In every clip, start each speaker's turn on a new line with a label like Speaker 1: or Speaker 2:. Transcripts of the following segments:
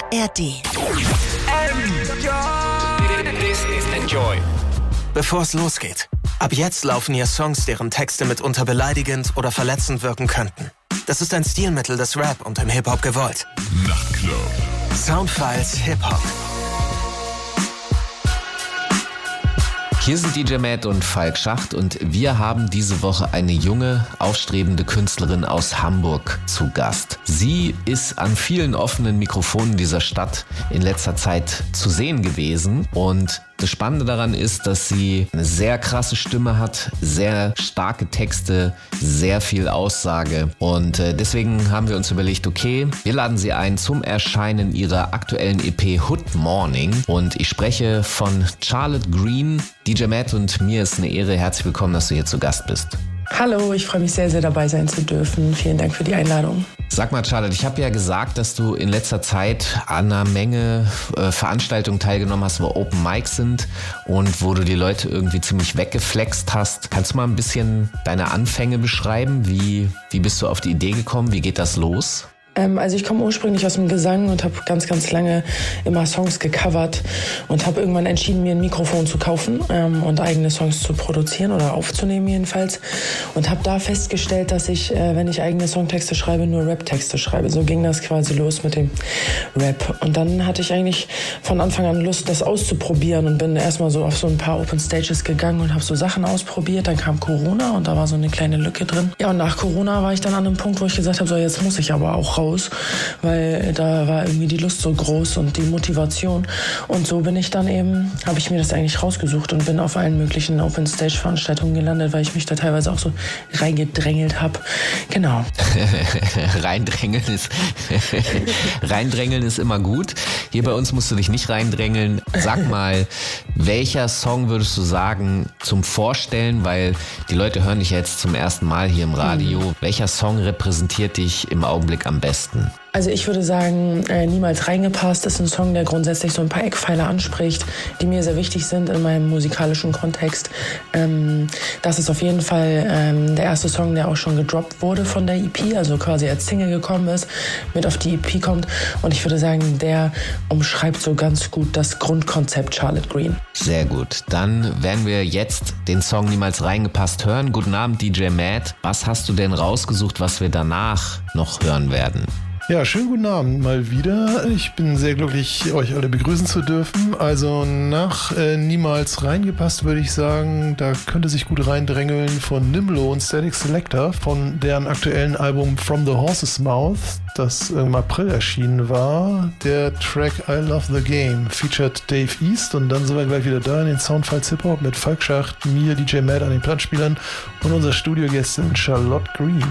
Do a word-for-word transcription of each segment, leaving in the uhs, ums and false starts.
Speaker 1: R D.
Speaker 2: This is Enjoy.
Speaker 3: Bevor es losgeht, ab jetzt laufen hier Songs, deren Texte mitunter beleidigend oder verletzend wirken könnten. Das ist ein Stilmittel des Rap und im Hip-Hop gewollt.
Speaker 4: Nachtclub.
Speaker 3: Soundfiles Hip-Hop.
Speaker 5: Hier sind D J Matt und Falk Schacht und wir haben diese Woche eine junge, aufstrebende Künstlerin aus Hamburg zu Gast. Sie ist an vielen offenen Mikrofonen dieser Stadt in letzter Zeit zu sehen gewesen und das Spannende daran ist, dass sie eine sehr krasse Stimme hat, sehr starke Texte, sehr viel Aussage und äh, deswegen haben wir uns überlegt, okay, wir laden sie ein zum Erscheinen ihrer aktuellen E P Hood Morning und ich spreche von Charlotte Green. D J Matt und mir ist eine Ehre, herzlich willkommen, dass du hier zu Gast bist.
Speaker 6: Hallo, ich freue mich sehr, sehr dabei sein zu dürfen. Vielen Dank für die Einladung.
Speaker 5: Sag mal, Charlotte, ich habe ja gesagt, dass du in letzter Zeit an einer Menge äh, Veranstaltungen teilgenommen hast, wo Open Mics sind und wo du die Leute irgendwie ziemlich weggeflext hast. Kannst du mal ein bisschen deine Anfänge beschreiben? Wie, wie bist du auf die Idee gekommen? Wie geht das los?
Speaker 6: Ähm, also ich komme ursprünglich aus dem Gesang und habe ganz, ganz lange immer Songs gecovert und habe irgendwann entschieden, mir ein Mikrofon zu kaufen ähm, und eigene Songs zu produzieren oder aufzunehmen jedenfalls. Und habe da festgestellt, dass ich, äh, wenn ich eigene Songtexte schreibe, nur Rap-Texte schreibe. So ging das quasi los mit dem Rap. Und dann hatte ich eigentlich von Anfang an Lust, das auszuprobieren und bin erstmal so auf so ein paar Open Stages gegangen und habe so Sachen ausprobiert. Dann kam Corona und da war so eine kleine Lücke drin. Ja, und nach Corona war ich dann an einem Punkt, wo ich gesagt habe, so jetzt muss ich aber auch raus, weil da war irgendwie die Lust so groß und die Motivation. Und so bin ich dann eben, habe ich mir das eigentlich rausgesucht und bin auf allen möglichen Open-Stage-Veranstaltungen gelandet, weil ich mich da teilweise auch so reingedrängelt habe. Genau.
Speaker 5: Reindrängeln ist Reindrängeln ist immer gut. Hier bei uns musst du dich nicht reindrängeln. Sag mal, welcher Song würdest du sagen zum Vorstellen, weil die Leute hören dich jetzt zum ersten Mal hier im Radio. Mhm. Welcher Song repräsentiert dich im Augenblick am besten?
Speaker 6: Also ich würde sagen, äh, Niemals reingepasst ist ein Song, der grundsätzlich so ein paar Eckpfeiler anspricht, die mir sehr wichtig sind in meinem musikalischen Kontext. Ähm, das ist auf jeden Fall ähm, der erste Song, der auch schon gedroppt wurde von der E P, also quasi als Single gekommen ist, mit auf die E P kommt. Und ich würde sagen, der umschreibt so ganz gut das Grundkonzept Charlotte Green.
Speaker 5: Sehr gut. Dann werden wir jetzt den Song Niemals reingepasst hören. Guten Abend, D J Matt. Was hast du denn rausgesucht, was wir danach noch hören werden?
Speaker 4: Ja, schönen guten Abend mal wieder. Ich bin sehr glücklich, euch alle begrüßen zu dürfen. Also nach äh, Niemals reingepasst würde ich sagen, da könnte sich gut reindrängeln von Nimlo und Static Selector von deren aktuellen Album From the Horse's Mouth, das im April erschienen war. Der Track I Love the Game featured Dave East und dann sind wir gleich wieder da in den Soundfiles Hip-Hop mit Falk Schacht, mir, D J Matt an den Plattenspielern und unserer Studiogästin Charlotte Green.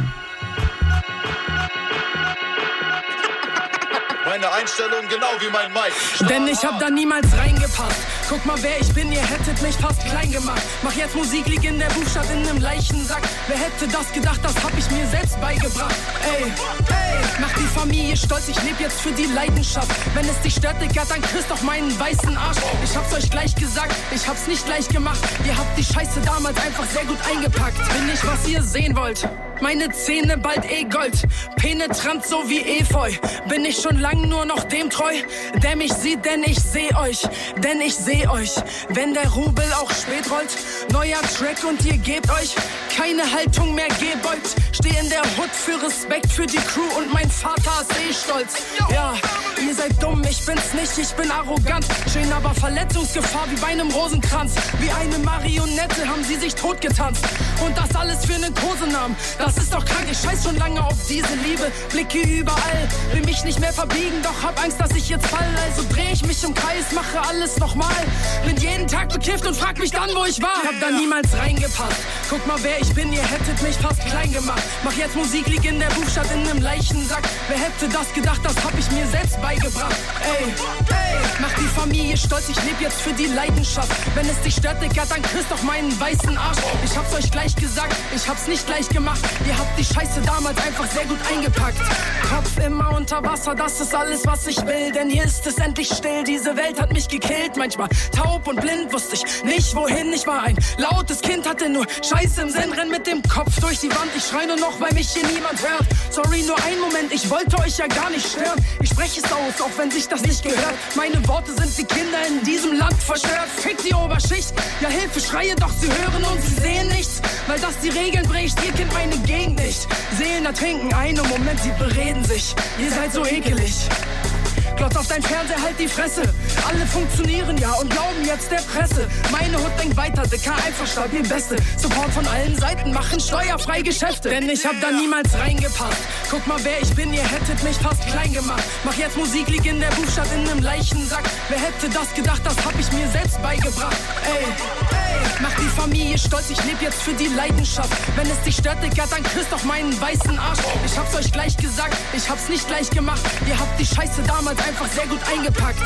Speaker 7: Meine Einstellung genau wie mein Mic.
Speaker 8: Denn ich hab da niemals reingepasst. Guck mal, wer ich bin, ihr hättet mich fast klein gemacht. Mach jetzt Musik, lieg in der Buchstadt in nem Leichensack. Wer hätte das gedacht, das hab ich mir selbst beigebracht. Ey, ey, mach die Familie stolz, ich leb jetzt für die Leidenschaft. Wenn es dich stört, Digga, dann küsst doch meinen weißen Arsch. Ich hab's euch gleich gesagt, ich hab's nicht gleich gemacht. Ihr habt die Scheiße damals einfach sehr gut eingepackt. Bin ich, was ihr sehen wollt. Meine Zähne bald eh Gold, penetrant so wie Efeu. Bin ich schon lang nur noch dem treu, der mich sieht, denn ich seh euch, denn ich seh euch. Wenn der Rubel auch spät rollt, neuer Track und ihr gebt euch keine Haltung mehr gebeugt. Steh in der Hood für Respekt für die Crew und mein Vater ist eh stolz. Ja, ihr seid dumm, ich bin's nicht, ich bin arrogant. Schön aber Verletzungsgefahr wie bei einem Rosenkranz. Wie eine Marionette haben sie sich totgetanzt. Und das alles für einen Kosenamen. Das ist doch krank, ich scheiß schon lange auf diese Liebe. Blicke überall, will mich nicht mehr verbiegen, doch hab Angst, dass ich jetzt fall. Also dreh ich mich im Kreis, mache alles nochmal. Bin jeden Tag bekifft und frag mich dann, wo ich war. Ich hab da niemals reingepasst. Guck mal, wer ich bin, ihr hättet mich fast klein gemacht. Mach jetzt Musik, lieg in der Buchstadt in nem Leichensack. Wer hätte das gedacht, das hab ich mir selbst beigebracht. Ey, ey, mach die Familie stolz, ich leb jetzt für die Leidenschaft. Wenn es dich stört, Digga, dann küsst doch meinen weißen Arsch. Ich hab's euch gleich gesagt, ich hab's nicht gleich gemacht. Ihr habt die Scheiße damals einfach sehr gut eingepackt. Kopf immer unter Wasser, das ist alles, was ich will. Denn hier ist es endlich still, diese Welt hat mich gekillt. Manchmal taub und blind, wusste ich nicht wohin. Ich war ein lautes Kind, hatte nur Scheiße im Sinn. Renn mit dem Kopf durch die Wand, ich schrei nur noch, weil mich hier niemand hört. Sorry, nur einen Moment, ich wollte euch ja gar nicht stören. Ich spreche es aus, auch wenn sich das nicht gehört. Meine Worte sind wie Kinder in diesem Land verstört. Fick die Oberschicht, ja Hilfe, schreie, doch sie hören und sie sehen nichts. Weil das die Regeln bricht, ihr kennt meine Gegend nicht. Seelen ertrinken einen Moment, sie bereden sich. Ihr seid so ekelig. Glotz auf dein Fernseher, halt die Fresse. Alle funktionieren ja und glauben jetzt der Presse. Meine Hut denkt weiter, Dicker, einfach stabil Beste. Support von allen Seiten, machen steuerfrei Geschäfte. Denn ich hab da niemals reingepasst. Guck mal, wer ich bin, ihr hättet mich fast klein gemacht. Mach jetzt Musik, lieg in der Buchstadt in nem Leichensack. Wer hätte das gedacht, das hab ich mir selbst beigebracht. Ey, ey, mach die Familie stolz, ich leb jetzt für die Leidenschaft. Wenn es dich stört, Dicker, dann küsst doch meinen weißen Arsch. Ich hab's euch gleich gesagt, ich hab's nicht gleich gemacht. Ihr habt die Scheiße damals einfach sehr gut eingepackt.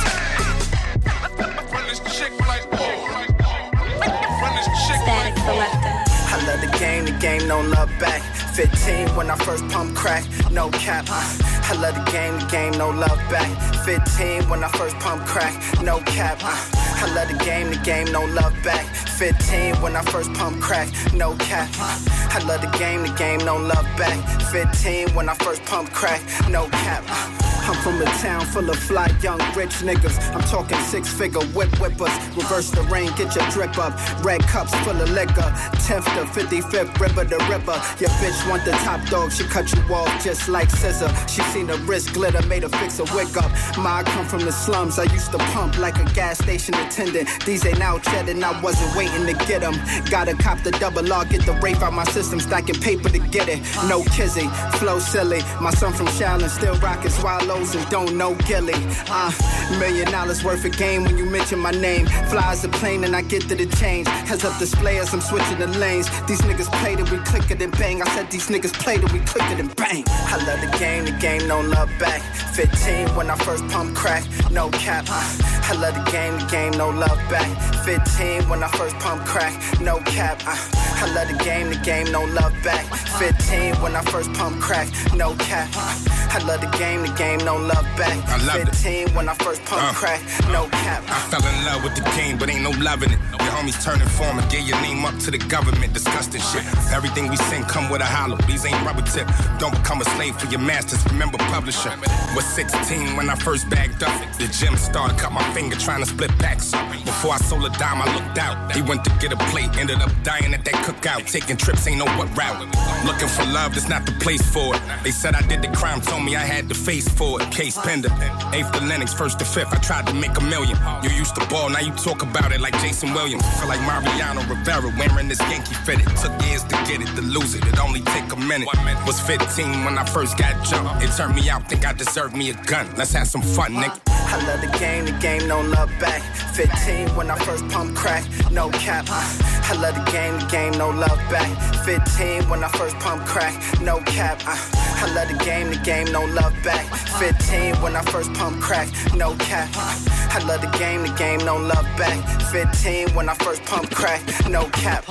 Speaker 1: Static Selector.
Speaker 9: I love the game, the game, no love back. fifteen when I first pump crack, no cap. I love the game, the game, no love back. fifteen when I first pump crack, no cap. I love the game, the game, no love back. fifteen when I first pump crack, no cap. I love the game, the game, no love back. fifteen when I first pump crack, no cap. I'm from a town full of fly, young, rich niggas. I'm talking six-figure whip whippers. Reverse the rain, get your drip up. Red cups full of liquor. tenth to fifty-fifth, ripper to ripper. Your bitch want the top dog, she cut you off just like scissor. She seen the wrist glitter, made her fix a wig up. Ma, I come from the slums, I used to pump like a gas station attendant. These ain't out yet and I wasn't waiting to get them. Gotta cop the double R, get the rape out my system, stacking paper to get it. No kizzy, flow silly. My son from Shaolin still rockin' swallow and don't know Gilly. Uh, million dollars worth of game when you mention my name. Flies a plane and I get to the change. Heads up display as I'm switching the lanes. These niggas played it, we click it and bang. I said these niggas played it, we click it and bang. I love the game, the game, no love back. fifteen when I first pump crack, no cap. I love the game, the game, no love back. fifteen when I first pump crack, no cap. I love the game, the game, no love back. fifteen when I first pump crack, no cap. I love the game, the game, no love back. fifteen when I first pump uh, crack, no cap.
Speaker 10: I fell in love with the game, but ain't no loving it. Your homies turning foreman, get your name up to the government, disgusting shit. Everything we sing come with a hollow, these ain't rubber tip. Don't become a slave for your masters, remember publisher. Was sixteen when I first bagged up. The gym started, cut my finger trying to split packs up. Before I sold a dime, I looked out. He went to get a plate, ended up dying at that cookout. Taking trips, ain't know what route. Looking for love, that's not the place for it. They said I did the crime, told me I had the face for it. Case pending. Eighth to Lennox, first to fifth, I tried to make a million. You used to ball, now you talk about it like Jason Williams. Feel like Mariano Rivera wearing this Yankee fitted. Took years to get it, to lose it, it only take a minute. Was fifteen when I first got jumped. It turned me out, think I deserved me a gun. Let's have some fun, nigga.
Speaker 9: I love the game, the game, no love back. fifteen when I first pump crack, no cap. I love the game, the game, no love back. fifteen when I first pump crack, no cap. I love the game, the game, no love back. fifteen when I first pump crack, no cap. I love the game, the game, no love back. fifteen when I first pump crack, no cap.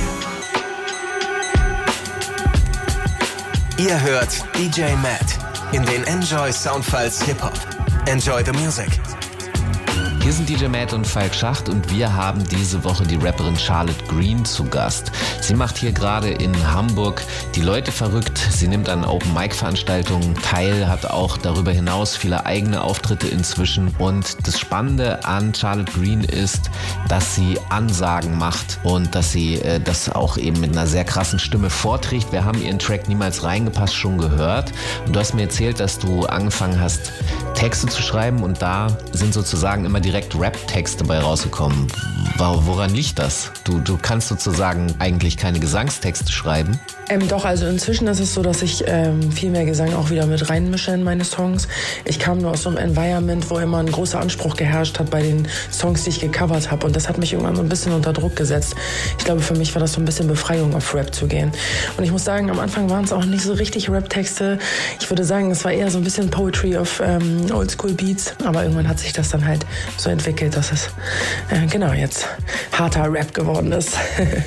Speaker 3: Ihr hört D J Matt in den Enjoy Soundfiles Hip-Hop. Enjoy the music.
Speaker 5: Hier sind D J Matt und Falk Schacht und wir haben diese Woche die Rapperin Charlotte Green zu Gast. Sie macht hier gerade in Hamburg die Leute verrückt. Sie nimmt an Open-Mic-Veranstaltungen teil, hat auch darüber hinaus viele eigene Auftritte inzwischen. Und das Spannende an Charlotte Green ist, dass sie Ansagen macht und dass sie äh, das auch eben mit einer sehr krassen Stimme vorträgt. Wir haben ihren Track Niemals reingepasst schon gehört. Und du hast mir erzählt, dass du angefangen hast, Texte zu schreiben und da sind sozusagen immer direkt Rap-Texte bei rausgekommen. Woran liegt das? Du, du kannst sozusagen eigentlich keine Gesangstexte schreiben?
Speaker 6: Ähm, doch, also inzwischen ist es so, dass ich ähm, viel mehr Gesang auch wieder mit reinmische in meine Songs. Ich kam nur aus so einem Environment, wo immer ein großer Anspruch geherrscht hat bei den Songs, die ich gecovert habe. Und das hat mich irgendwann so ein bisschen unter Druck gesetzt. Ich glaube, für mich war das so ein bisschen Befreiung, auf Rap zu gehen. Und ich muss sagen, am Anfang waren es auch nicht so richtig Rap-Texte. Ich würde sagen, es war eher so ein bisschen Poetry of ähm, Oldschool-Beats. Aber irgendwann hat sich das dann halt so entwickelt, dass es äh, genau jetzt harter Rap geworden ist.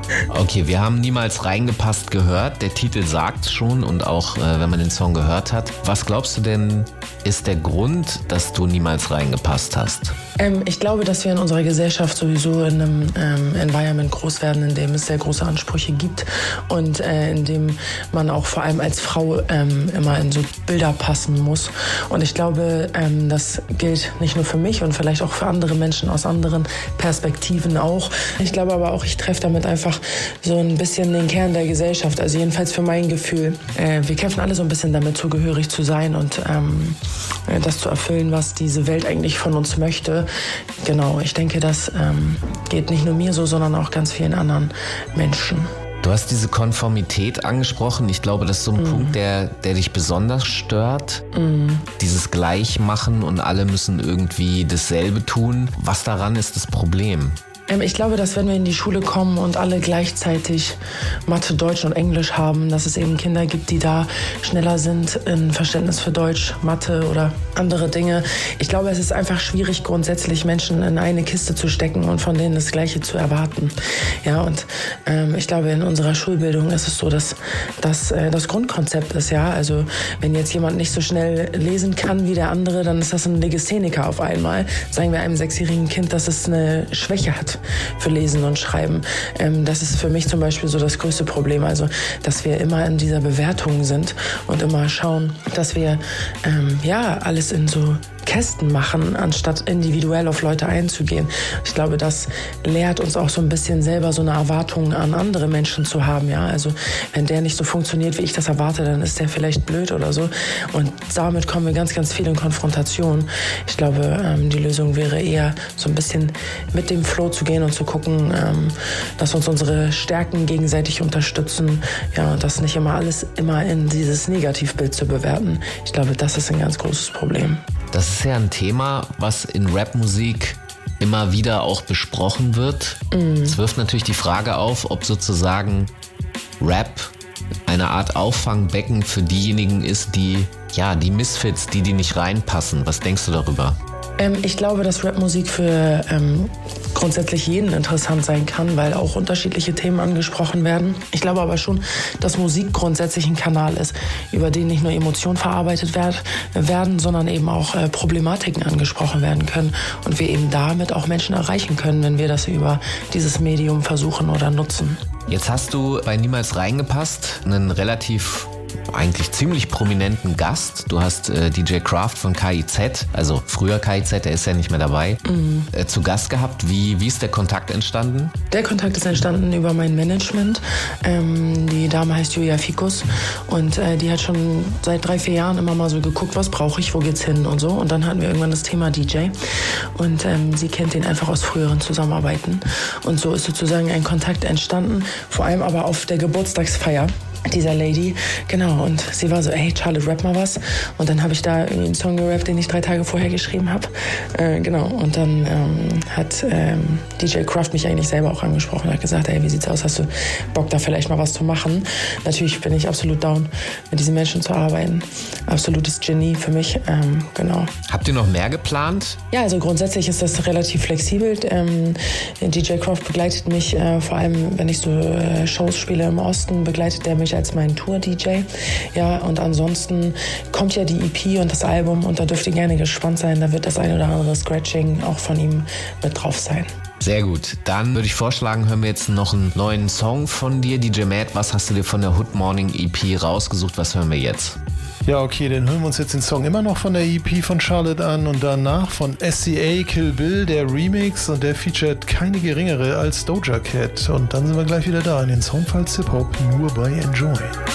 Speaker 5: Okay, wir haben niemals reingepasst gehört. Der Titel sagt schon und auch, äh, wenn man den Song gehört hat. Was glaubst du denn, ist der Grund, dass du niemals reingepasst hast?
Speaker 6: Ähm, ich glaube, dass wir in unserer Gesellschaft sowieso in einem ähm, Environment groß werden, in dem es sehr große Ansprüche gibt und äh, in dem man auch vor allem als Frau ähm, immer in so Bilder passen muss. Und ich glaube, ähm, das gilt nicht nur für mich und vielleicht auch für andere Menschen aus anderen Perspektiven auch. Ich glaube aber auch, ich treffe damit einfach so ein bisschen den Kern der Gesellschaft, also jedenfalls für mein Gefühl. Äh, wir kämpfen alle so ein bisschen damit, zugehörig zu sein und ähm, das zu erfüllen, was diese Welt eigentlich von uns möchte. Genau, ich denke, das ähm, geht nicht nur mir so, sondern auch ganz vielen anderen Menschen.
Speaker 5: Du hast diese Konformität angesprochen. Ich glaube, das ist so ein mm. Punkt, der, der dich besonders stört. Mm. Dieses Gleichmachen und alle müssen irgendwie dasselbe tun. Was daran ist das Problem?
Speaker 6: Ich glaube, dass wenn wir in die Schule kommen und alle gleichzeitig Mathe, Deutsch und Englisch haben, dass es eben Kinder gibt, die da schneller sind in Verständnis für Deutsch, Mathe oder andere Dinge. Ich glaube, es ist einfach schwierig, grundsätzlich Menschen in eine Kiste zu stecken und von denen das Gleiche zu erwarten. Ja, und ähm, ich glaube, in unserer Schulbildung ist es so, dass das äh, das Grundkonzept ist. Ja, also wenn jetzt jemand nicht so schnell lesen kann wie der andere, dann ist das ein Legastheniker auf einmal. Sagen wir einem sechsjährigen Kind, dass es eine Schwäche hat für Lesen und Schreiben. Ähm, das ist für mich zum Beispiel so das größte Problem. Also, dass wir immer in dieser Bewertung sind und immer schauen, dass wir ähm, ja alles in so Kästen machen, anstatt individuell auf Leute einzugehen. Ich glaube, das lehrt uns auch so ein bisschen selber so eine Erwartung an andere Menschen zu haben. Ja, also wenn der nicht so funktioniert, wie ich das erwarte, dann ist der vielleicht blöd oder so. Und damit kommen wir ganz, ganz viel in Konfrontation. Ich glaube, ähm, die Lösung wäre eher so ein bisschen mit dem Flow zu gehen und zu gucken, ähm, dass uns unsere Stärken gegenseitig unterstützen. Ja, und das nicht immer alles immer in dieses Negativbild zu bewerten. Ich glaube, das ist ein ganz großes Problem.
Speaker 5: Das ist ja ein Thema, was in Rapmusik immer wieder auch besprochen wird. Mm. Es wirft natürlich die Frage auf, ob sozusagen Rap eine Art Auffangbecken für diejenigen ist, die, ja, die Misfits, die, die nicht reinpassen. Was denkst du darüber?
Speaker 6: Ähm, ich glaube, dass Rapmusik für ähm, grundsätzlich jeden interessant sein kann, weil auch unterschiedliche Themen angesprochen werden. Ich glaube aber schon, dass Musik grundsätzlich ein Kanal ist, über den nicht nur Emotionen verarbeitet werd, werden, sondern eben auch äh, Problematiken angesprochen werden können und wir eben damit auch Menschen erreichen können, wenn wir das über dieses Medium versuchen oder nutzen.
Speaker 5: Jetzt hast du bei Niemals reingepasst einen relativ eigentlich ziemlich prominenten Gast. Du hast äh, D J Kraft von K I Z, also früher K I Z, der ist ja nicht mehr dabei, mhm. äh, zu Gast gehabt. Wie, wie ist der Kontakt entstanden?
Speaker 6: Der Kontakt ist entstanden über mein Management. Ähm, die Dame heißt Julia Fikus und äh, die hat schon seit drei, vier Jahren immer mal so geguckt, was brauche ich, wo geht's hin und so. Und dann hatten wir irgendwann das Thema D J und ähm, sie kennt den einfach aus früheren Zusammenarbeiten. Und so ist sozusagen ein Kontakt entstanden, vor allem aber auf der Geburtstagsfeier dieser Lady, genau, und sie war so, hey Charlotte, rap mal was, und dann habe ich da irgendwie einen Song gerappt, den ich drei Tage vorher geschrieben habe, äh, genau, und dann ähm, hat ähm, D J Kraft mich eigentlich selber auch angesprochen, hat gesagt, hey, wie sieht's aus, hast du Bock da vielleicht mal was zu machen? Natürlich bin ich absolut down, mit diesen Menschen zu arbeiten, absolutes Genie für mich, ähm, genau.
Speaker 5: Habt ihr noch mehr geplant?
Speaker 6: Ja, also grundsätzlich ist das relativ flexibel, ähm, D J Kraft begleitet mich, äh, vor allem wenn ich so äh, Shows spiele im Osten, begleitet der mich als mein Tour-D J. Ja, und ansonsten kommt ja die E P und das Album und da dürft ihr gerne gespannt sein. Da wird das ein oder andere Scratching auch von ihm mit drauf sein.
Speaker 5: Sehr gut. Dann würde ich vorschlagen, hören wir jetzt noch einen neuen Song von dir, D J Matt. Was hast du dir von der Hood Morning E P rausgesucht? Was hören wir jetzt?
Speaker 4: Ja, okay, dann hören wir uns jetzt den Song immer noch von der E P von Charlotte an und danach von S C A Kill Bill, der Remix, und der featuret keine geringere als Doja Cat. Und dann sind wir gleich wieder da in den Soundfiles Hip Hop, nur bei Enjoy.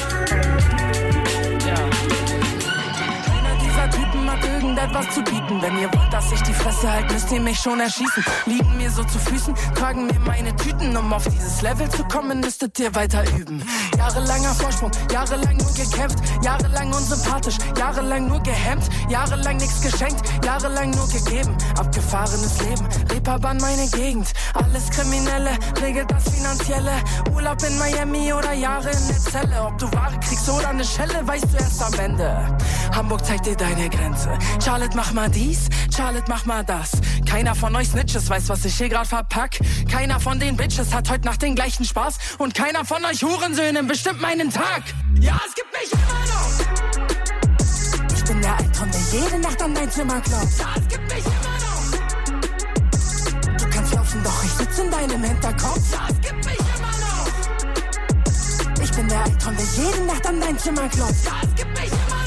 Speaker 8: Was zu bieten. Wenn ihr wollt, dass ich die Fresse halt, müsst ihr mich schon erschießen. Liegen mir so zu Füßen, tragen mir meine Tüten. Um auf dieses Level zu kommen, müsstet ihr weiter üben. Jahrelanger Vorsprung, jahrelang nur gekämpft, jahrelang unsympathisch, jahrelang nur gehemmt, jahrelang nichts geschenkt, jahrelang nur gegeben. Abgefahrenes Leben, Reeperbahn meine Gegend. Alles Kriminelle, regelt das Finanzielle. Urlaub in Miami oder Jahre in der Zelle. Ob du Ware kriegst oder eine Schelle, weißt du erst am Ende. Hamburg zeigt dir deine Grenze. Charlotte, mach mal dies, Charlotte, mach mal das. Keiner von euch Snitches weiß, was ich hier grad verpack. Keiner von den Bitches hat heute Nacht den gleichen Spaß. Und keiner von euch Hurensöhnen bestimmt meinen Tag. Ja, es gibt mich immer noch. Ich bin der Albtraum, der jede Nacht an dein Zimmer klopft. Ja, es gibt mich immer noch. Du kannst laufen, doch ich sitz in deinem Hinterkopf. Ja, es gibt mich immer noch. Ich bin der Albtraum, der jede Nacht an dein Zimmer klopft. Ja, es gibt mich immer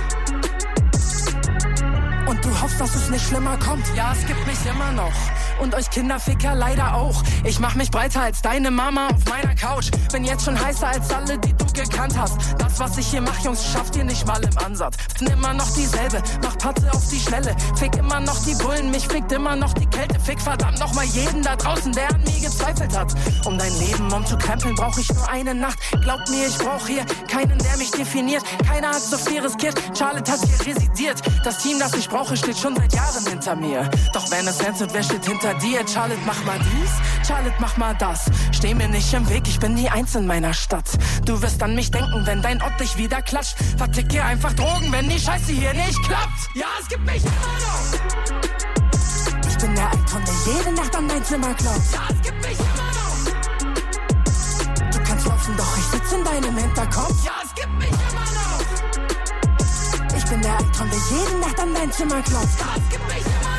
Speaker 8: noch. Und du hoffst, dass es nicht schlimmer kommt. Ja, es gibt mich immer noch. Und euch Kinderficker leider auch. Ich mach mich breiter als deine Mama auf meiner Couch. Bin jetzt schon heißer als alle, die du gekannt hast. Das, was ich hier mach, Jungs, schafft ihr nicht mal im Ansatz. Bin immer noch dieselbe, mach Patte auf die Schnelle. Fick immer noch die Bullen, mich fickt immer noch die Kälte. Fick verdammt noch mal jeden da draußen, der an mir gezweifelt hat. Um dein Leben umzukrempeln, brauch ich nur eine Nacht. Glaubt mir, ich brauch hier keinen, der mich definiert. Keiner hat so viel riskiert, Charlotte hat hier residiert. Das Team, das ich brauche, steht schon seit Jahren hinter mir. Doch wenn es ernst wird, wer steht hinter dir? Charlotte, mach mal dies, Charlotte, mach mal das. Steh mir nicht im Weg, ich bin die Eins in meiner Stadt. Du wirst an mich denken, wenn dein Ott dich wieder klatscht. Verticke einfach Drogen, wenn die Scheiße hier nicht klappt. Ja, es gibt mich immer noch. Ich bin der Albtraum, der jede Nacht an dein Zimmer klopft. Ja, es gibt mich immer noch. Du kannst laufen, doch ich sitz in deinem Hinterkopf. Ja, es gibt mich immer noch. Ich bin der Albtraum, der jede Nacht an dein Zimmer klopft. Ja, es gibt mich immer noch.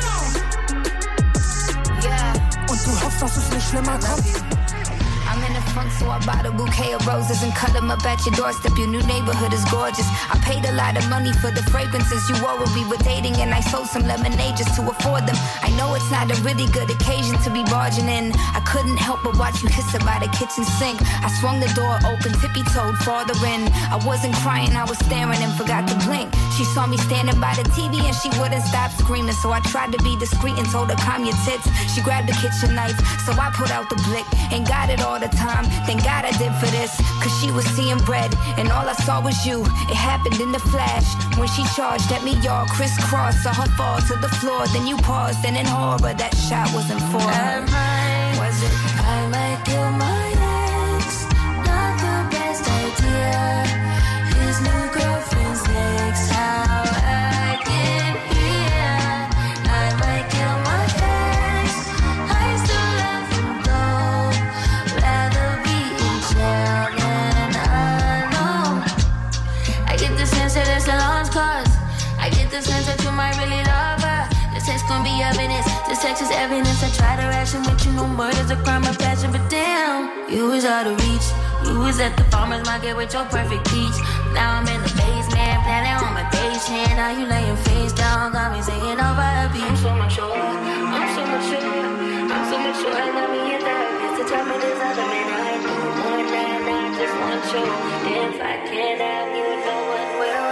Speaker 8: Und du hoffst, dass es nicht schlimmer kommt.
Speaker 11: I'm in the funk, so I bought a bouquet of roses and cut them up at your doorstep. Your new neighborhood is gorgeous. I paid a lot of money for the fragrances you wore when we were dating, and I sold some lemonade just to afford them. I know it's not a really good occasion to be barging in. I couldn't help but watch you kiss her by the kitchen sink. I swung the door open, tippy-toed farther in. I wasn't crying, I was staring and forgot to blink. She saw me standing by the T V and she wouldn't stop screaming, so I tried to be discreet and told her, calm your tits. She grabbed the kitchen knife, so I put out the blick and got it all the time. Thank God I did for this, cause she was seeing red and all I saw was you. It happened in the flash when she charged at me, y'all crisscross. Saw her fall to the floor, then you paused, and in horror that shot wasn't for her. Was it?
Speaker 12: I might kill my ex, not the best idea. His new girlfriend's next, how I get here. I might kill my ex, I still love him though. Rather be in jail than alone. I get the sense that it's a lost cause. I get the sense that you might really love her. This text gon' be evidence, this text is evidence. I try to ration with you, no murder's a crime of passion, but damn, you was out of reach. You was at the farmer's market with your perfect peach. Now I'm in the basement, planning on my vacation. Now you laying face down, got me singing over a beat. I'm so mature, I'm so mature, I'm so mature. I love me in therapist to tell me there's other men I know more than I just want you. If I can't have you, no one will.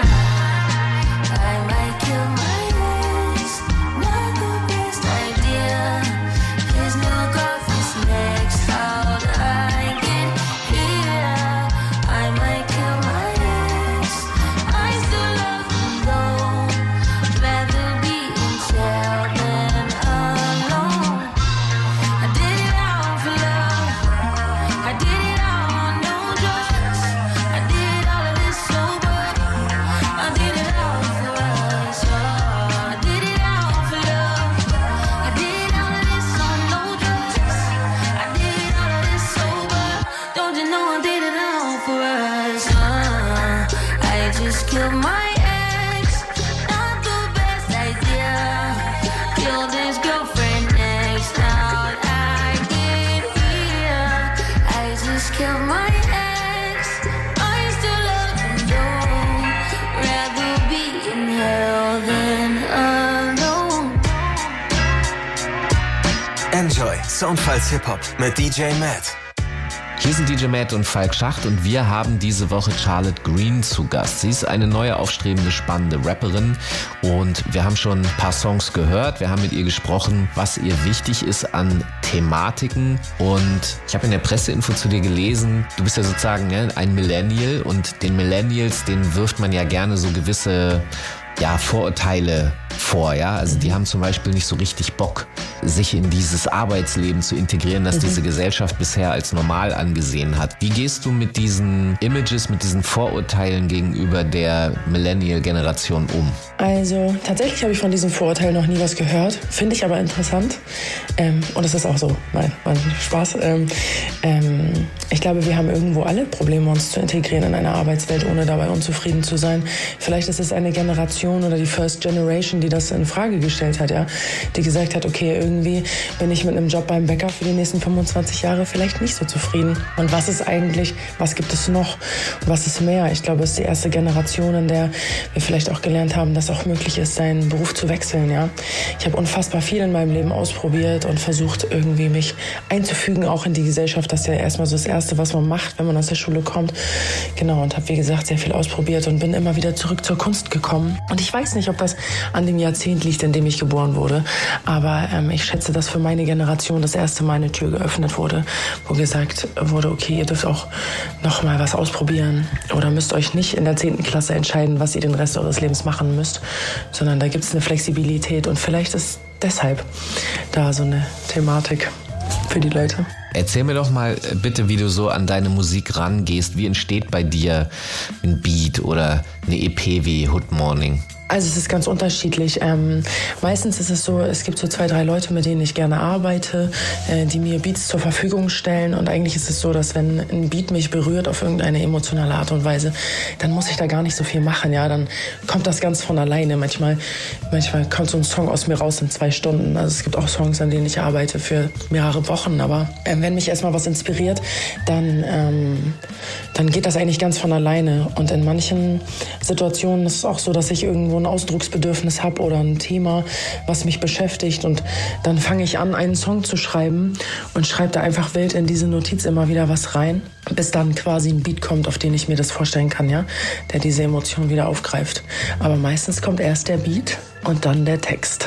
Speaker 12: I might kill my ex, not the best idea. His new girlfriend's next, how'd I get here? I might kill my ex, I still love him though. Rather be in jail than alone. I did it all for love, I did it all on no drugs. I did all of this sober, I did it all for us. I did it all for love, I did all of this on no drugs. I did all of this sober, don't you know I did it all for us. uh, I just killed my ex, not the best idea. Killed his girlfriend next, how'd I get here? I just killed my ex, I still love him though. Rather be in hell than alone.
Speaker 3: Enjoy Soundfiles Hip-Hop mit D J Matt.
Speaker 5: Hier sind D J Matt und Falk Schacht und wir haben diese Woche Charlotte Green zu Gast. Sie ist eine neue, aufstrebende, spannende Rapperin und wir haben schon ein paar Songs gehört. Wir haben mit ihr gesprochen, was ihr wichtig ist an Thematiken und ich habe in der Presseinfo zu dir gelesen, du bist ja sozusagen ne, ein Millennial und den Millennials, denen wirft man ja gerne so gewisse ja, Vorurteile vor, ja. Also die haben zum Beispiel nicht so richtig Bock, sich in dieses Arbeitsleben zu integrieren, das mhm. diese Gesellschaft bisher als normal angesehen hat. Wie gehst du mit diesen Images, mit diesen Vorurteilen gegenüber der Millennial-Generation um?
Speaker 6: Also tatsächlich habe ich von diesen Vorurteilen noch nie was gehört, finde ich aber interessant. Ähm, und es ist auch so, nein, nein Spaß. Ähm, ähm, ich glaube, wir haben irgendwo alle Probleme, uns zu integrieren in eine Arbeitswelt, ohne dabei unzufrieden zu sein. Vielleicht ist es eine Generation oder die First Generation, die das in Frage gestellt hat, ja, die gesagt hat, okay, irgendwie bin ich mit einem Job beim Bäcker für die nächsten fünfundzwanzig Jahre vielleicht nicht so zufrieden. Und was ist eigentlich, was gibt es noch? Und was ist mehr? Ich glaube, es ist die erste Generation, in der wir vielleicht auch gelernt haben, dass auch möglich ist, seinen Beruf zu wechseln, ja. Ich habe unfassbar viel in meinem Leben ausprobiert und versucht, irgendwie mich einzufügen, auch in die Gesellschaft. Das ist ja erstmal so das Erste, was man macht, wenn man aus der Schule kommt. Genau, und habe, wie gesagt, sehr viel ausprobiert und bin immer wieder zurück zur Kunst gekommen. Und ich weiß nicht, ob das an dem Jahrzehnt liegt, in dem ich geboren wurde, aber ähm, ich schätze, dass für meine Generation das erste Mal eine Tür geöffnet wurde, wo gesagt wurde, okay, ihr dürft auch noch mal was ausprobieren oder müsst euch nicht in der zehnten Klasse entscheiden, was ihr den Rest eures Lebens machen müsst, sondern da gibt es eine Flexibilität und vielleicht ist deshalb da so eine Thematik für die Leute.
Speaker 5: Erzähl mir doch mal bitte, wie du so an deine Musik rangehst. Wie entsteht bei dir ein Beat oder eine E P wie Hood Morning?
Speaker 6: Also es ist ganz unterschiedlich. Ähm, meistens ist es so, es gibt so zwei, drei Leute, mit denen ich gerne arbeite, äh, die mir Beats zur Verfügung stellen. Und eigentlich ist es so, dass wenn ein Beat mich berührt auf irgendeine emotionale Art und Weise, dann muss ich da gar nicht so viel machen. Ja, dann kommt das ganz von alleine. Manchmal, manchmal kommt so ein Song aus mir raus in zwei Stunden. Also es gibt auch Songs, an denen ich arbeite für mehrere Wochen. Aber äh, wenn mich erstmal was inspiriert, dann, ähm, dann geht das eigentlich ganz von alleine. Und in manchen Situationen ist es auch so, dass ich irgendwo ein Ausdrucksbedürfnis habe oder ein Thema, was mich beschäftigt und dann fange ich an, einen Song zu schreiben und schreibe da einfach wild in diese Notiz immer wieder was rein, bis dann quasi ein Beat kommt, auf den ich mir das vorstellen kann, ja, der diese Emotion wieder aufgreift. Aber meistens kommt erst der Beat und dann der Text.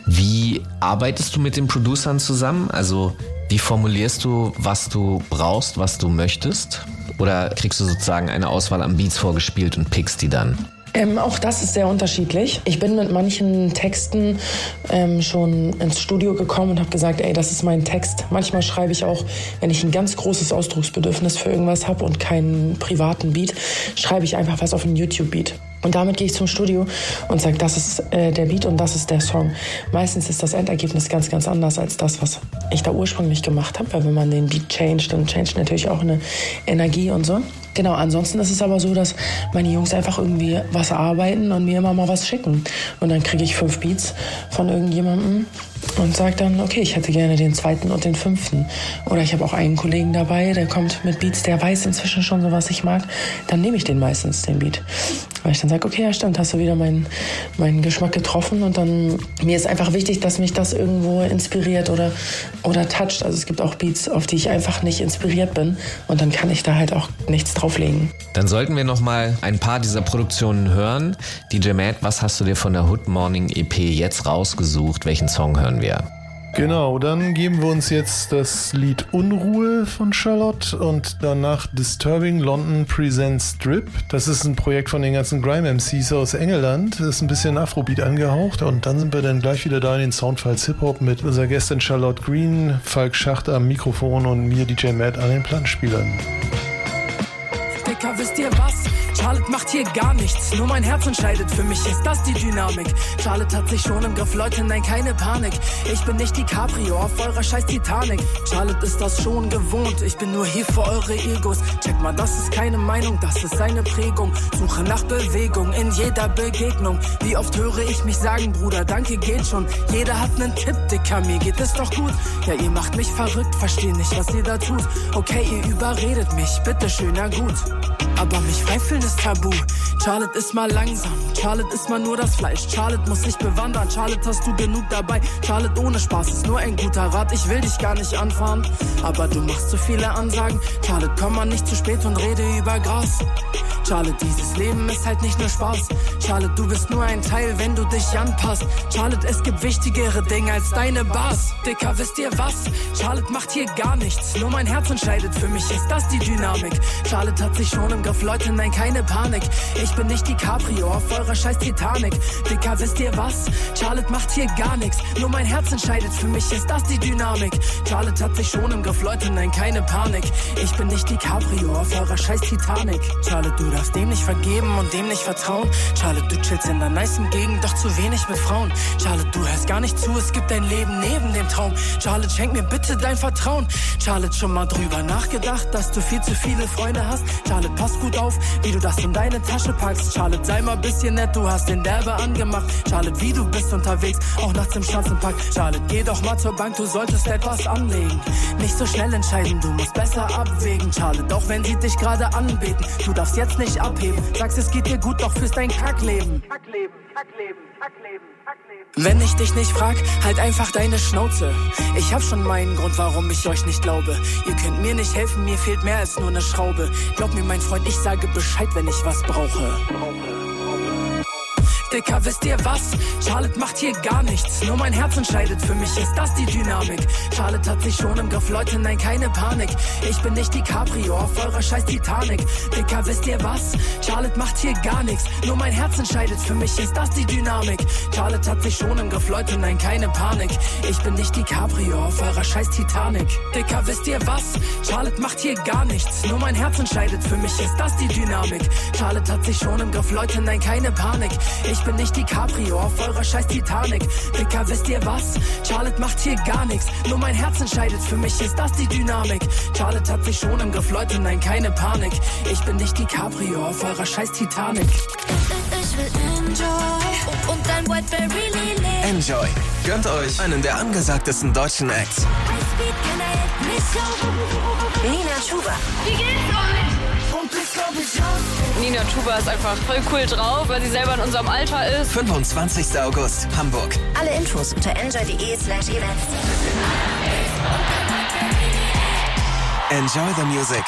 Speaker 5: Wie arbeitest du mit den Producern zusammen? Also wie formulierst du, was du brauchst, was du möchtest? Oder kriegst du sozusagen eine Auswahl an Beats vorgespielt und pickst die dann?
Speaker 6: Ähm, auch das ist sehr unterschiedlich. Ich bin mit manchen Texten ähm, schon ins Studio gekommen und habe gesagt, ey, das ist mein Text. Manchmal schreibe ich auch, wenn ich ein ganz großes Ausdrucksbedürfnis für irgendwas habe und keinen privaten Beat, schreibe ich einfach was auf einen YouTube-Beat. Und damit gehe ich zum Studio und sage, das ist äh, der Beat und das ist der Song. Meistens ist das Endergebnis ganz, ganz anders als das, was ich da ursprünglich gemacht habe. Weil wenn man den Beat changed, dann changed natürlich auch eine Energie und so. Genau, ansonsten ist es aber so, dass meine Jungs einfach irgendwie was arbeiten und mir immer mal was schicken. Und dann kriege ich fünf Beats von irgendjemandem und sage dann, okay, ich hätte gerne den zweiten und den fünften. Oder ich habe auch einen Kollegen dabei, der kommt mit Beats, der weiß inzwischen schon so, was ich mag. Dann nehme ich den meistens, den Beat. Weil ich dann sage, okay, ja stimmt, hast du wieder meinen, meinen Geschmack getroffen. Und dann, mir ist einfach wichtig, dass mich das irgendwo inspiriert oder, oder toucht. Also es gibt auch Beats, auf die ich einfach nicht inspiriert bin. Und dann kann ich da halt auch nichts drauflegen.
Speaker 5: Dann sollten wir noch mal ein paar dieser Produktionen hören. D J Matt, was hast du dir von der Hood Morning E P jetzt rausgesucht? Welchen Song hören wir?
Speaker 4: Genau, dann geben wir uns jetzt das Lied Unruhe von Charlotte und danach Disturbing London Presents Drip. Das ist ein Projekt von den ganzen Grime-M Cs aus England. Das ist ein bisschen Afrobeat angehaucht und dann sind wir dann gleich wieder da in den Soundfiles Hip-Hop mit unserer Gästin Charlotte Green, Falk Schacht am Mikrofon und mir D J Matt an den Plattenspielern.
Speaker 8: Dicker, wisst ihr was? Charlotte macht hier gar nichts, nur mein Herz entscheidet, für mich ist das die Dynamik. Charlotte hat sich schon im Griff, Leute, nein, keine Panik. Ich bin nicht DiCaprio auf eurer scheiß Titanic. Charlotte ist das schon gewohnt, ich bin nur hier für eure Egos. Check mal, das ist keine Meinung, das ist eine Prägung. Suche nach Bewegung in jeder Begegnung. Wie oft höre ich mich sagen, Bruder, danke, geht schon. Jeder hat nen Tipp, Dicker, mir geht es doch gut. Ja, ihr macht mich verrückt, versteh nicht, was ihr da tut. Okay, ihr überredet mich, bitteschön, na gut. aber mich frei fühlen ist tabu. Charlotte ist mal langsam, Charlotte ist mal nur das Fleisch. Charlotte muss sich bewandern, Charlotte hast du genug dabei. Charlotte ohne Spaß ist nur ein guter Rat. Ich will dich gar nicht anfahren, aber du machst zu viele Ansagen. Charlotte, komm mal nicht zu spät und rede über Gras. Charlotte, dieses Leben ist halt nicht nur Spaß. Charlotte, du bist nur ein Teil, wenn du dich anpasst. Charlotte, es gibt wichtigere Dinge als deine Bars. Dicker, wisst ihr was? Charlotte macht hier gar nichts, nur mein Herz entscheidet. Für mich ist das die Dynamik. Charlotte hat sich schon im Griff, Leute, nein, keine Panik. Ich bin nicht DiCaprio auf eurer scheiß Titanic. Dicker, wisst ihr was? Charlotte macht hier gar nichts, nur mein Herz entscheidet. Für mich ist das die Dynamik. Charlotte hat sich schon im Griff, Leute, nein, keine Panik. Ich bin nicht DiCaprio auf eurer scheiß Titanic. Charlotte, du darfst dem nicht vergeben und dem nicht vertrauen. Charlotte, du chillst in der nicen Gegend, doch zu wenig mit Frauen. Charlotte, du hörst gar nicht zu, es gibt ein Leben neben dem Traum. Charlotte, schenk mir bitte dein Vertrauen. Charlotte, schon mal drüber nachgedacht, dass du viel zu viele Freunde hast? Charlotte, pass gut auf, wie du das in deine Tasche packst. Charlotte, sei mal bisschen nett, du hast den Derbe angemacht. Charlotte, wie du bist unterwegs, auch nachts im Schanzenpark. Charlotte, geh doch mal zur Bank, du solltest etwas anlegen. Nicht so schnell entscheiden, du musst besser abwägen. Charlotte, auch wenn sie dich gerade anbeten, du darfst jetzt nicht abheben. Sagst, es geht dir gut, doch führst dein Kackleben. Kackleben, Kackleben, Kackleben, Kackleben. Wenn ich dich nicht frag, halt einfach deine Schnauze. Ich hab schon meinen Grund, warum ich euch nicht glaube. Ihr könnt mir nicht helfen, mir fehlt mehr als nur eine Schraube. Glaub mir, mein Freund, ich sage Bescheid, wenn ich was brauche. Dicker, wisst ihr was? Charlotte macht hier gar nichts, nur mein Herz entscheidet. Für mich ist das die Dynamik. Charlotte hat sich schon im Griff, Leute, nein, keine Panik. Ich bin nicht DiCaprio auf eurer scheiß Titanic. Dicker, wisst ihr was? Charlotte macht hier gar nichts, nur mein Herz entscheidet. Für mich ist das die Dynamik. Charlotte hat sich schon im Griff, Leute, nein, keine Panik. Ich bin nicht DiCaprio auf eurer scheiß Titanic. Dicker, wisst ihr was? Charlotte macht hier gar nichts, nur mein Herz entscheidet. Für mich ist das die Dynamik. Charlotte hat sich schon im Griff, Leute, nein, keine Panik. Ich Ich bin nicht DiCaprio auf eurer scheiß Titanic. Dicker, wisst ihr was? Charlotte macht hier gar nichts, nur mein Herz entscheidet. Für mich ist das die Dynamik. Charlotte hat sich schon im Griff, Leute, nein, keine Panik. Ich bin nicht DiCaprio auf eurer scheiß Titanic.
Speaker 12: Ich will Enjoy und dein Whiteberry Lily.
Speaker 3: Enjoy. Gönnt euch einen der angesagtesten deutschen Acts.
Speaker 12: Nina Chuba.
Speaker 1: Wie geht's euch?
Speaker 13: Nina Chuba ist einfach voll cool drauf, weil sie selber in unserem Alter ist.
Speaker 3: fünfundzwanzigster August, Hamburg.
Speaker 12: Alle Infos unter enjoy.de slash events.
Speaker 3: Enjoy the music.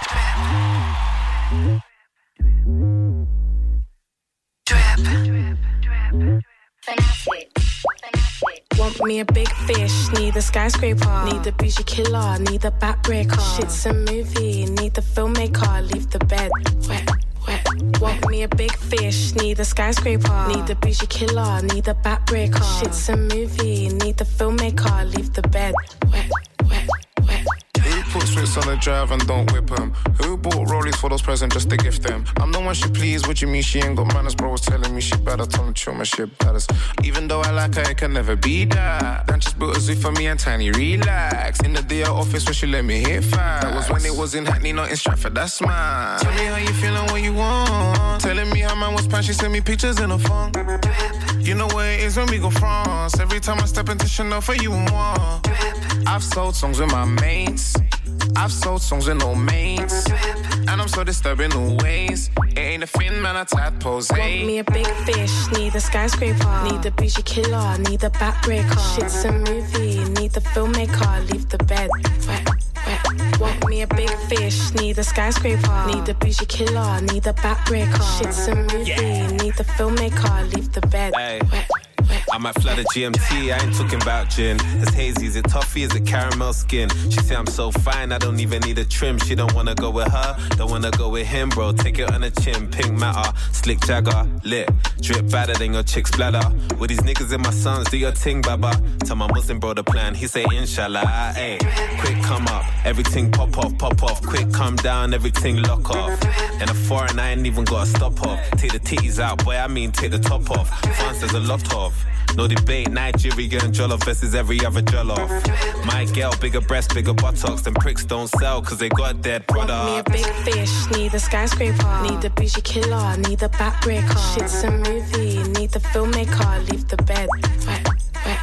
Speaker 14: Want me a big fish, need a skyscraper, need a bougie killer, need a backbreaker. Shit's a movie, need the filmmaker, leave the bed wet, wet. Want me a big fish, need a skyscraper, need a bougie killer, need a backbreaker. Shit's a movie, need the filmmaker, leave the bed wet, wet, wet.
Speaker 15: Who puts Ritz on the drive and don't whip them? Who bought Rollies for those presents just to gift them? I'm the one she please, what you mean she ain't got manners? Bro was telling me she bad, I told him chill, my shit badders. Even though I like her, it can never be that. Dan just built a zoo for me and Tiny, relax. In the D L office where she let me hit fast. That was when it was in Hackney, not in Stratford, that's mine. Tell me how you feeling, what you want. Telling me how man was pan, she sent me pictures in her phone. You know where it is when we go France. Every time I step into Chanel for you and more. I've sold songs with my mates. I've sold songs with no mates. And I'm so disturbing always. It ain't a fin, man, I tadpoles.
Speaker 14: Want me a big fish, need a skyscraper, need a bougie killer, need a backbreaker. Shit's a movie, need the filmmaker, leave the bed wet, wet. Want me a big fish, need a skyscraper, need a bougie killer, need a backbreaker. Shit's a movie,
Speaker 2: Yeah.
Speaker 14: need the filmmaker, leave the bed
Speaker 2: Ay.
Speaker 14: wet.
Speaker 2: I might flood a G M T, I ain't talking about gin. It's hazy, is it toffee, is it caramel skin? She say I'm so fine, I don't even need a trim. She don't wanna go with her, don't wanna go with him, bro. Take it on the chin, pink matter, slick jagger, lit. Drip better than your chick's bladder. With these niggas in my sons, do your ting, baba. Tell my Muslim bro the plan, he say inshallah, ayy. Quick come up, everything pop off, pop off. Quick come down, everything lock off. In a foreign, I ain't even gotta stop off. Take the titties out, boy, I mean take the top off. France there's a lot of. No debate, Nigerian jollof versus every other jollof. My girl, bigger breasts, bigger buttocks, and pricks don't sell cause they got dead product.
Speaker 14: Want me a big fish, need a skyscraper, need a bougie killer, need a backbreaker. Shit's a movie, need the filmmaker, leave the bed wet, wet.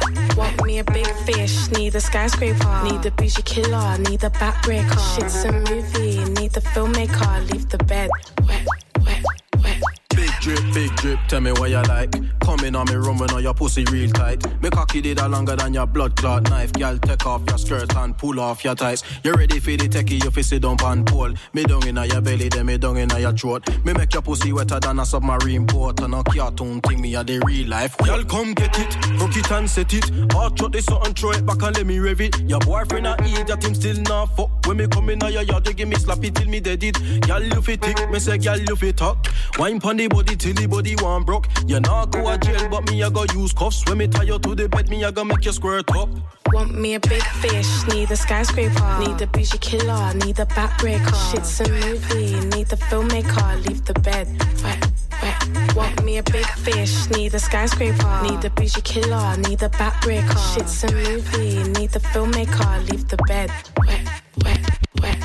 Speaker 14: Want me a big fish, need a skyscraper, need the bougie killer, need the backbreaker. Shit's a movie, need the filmmaker, leave the bed wet, wet, wet.
Speaker 16: Big drip, big drip, tell me what you like. Come in on me room when all your pussy real tight. Me cocky did a longer than your blood clot knife. Girl, take off your skirt and pull off your tights. You ready for the techie, you fi sit down pan pole. Me down inna your belly, then me down inna your throat. Me make your pussy wetter than a submarine port. And a cartoon thing, me a the real life. Girl, come get it, hook it and set it. Hard shot this something, throw it back and let me rev it. Your boyfriend a idiot, him still not fuck. When me come inna your yard, you give me slap it till me dead it. Girl, you fi tick, me say girl, you fi tuck. Wine pon the body till the body want broke. You not go a jail, but me a go use cuffs. When me tie you to the bed, me a go make you squirt up.
Speaker 14: Want me a big fish, need a skyscraper, need the bougie killer, need the backbreaker. Shit's a movie, need the filmmaker, leave the bed wet, wet. Want me a big fish, need a skyscraper, need the bougie killer, need the backbreaker. Shit's a movie, need the filmmaker, leave the bed wet, wet, wet.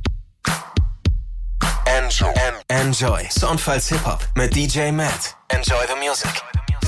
Speaker 3: Enjoy. Enjoy. Soundfiles Hip-Hop mit D J Matt. Enjoy the music.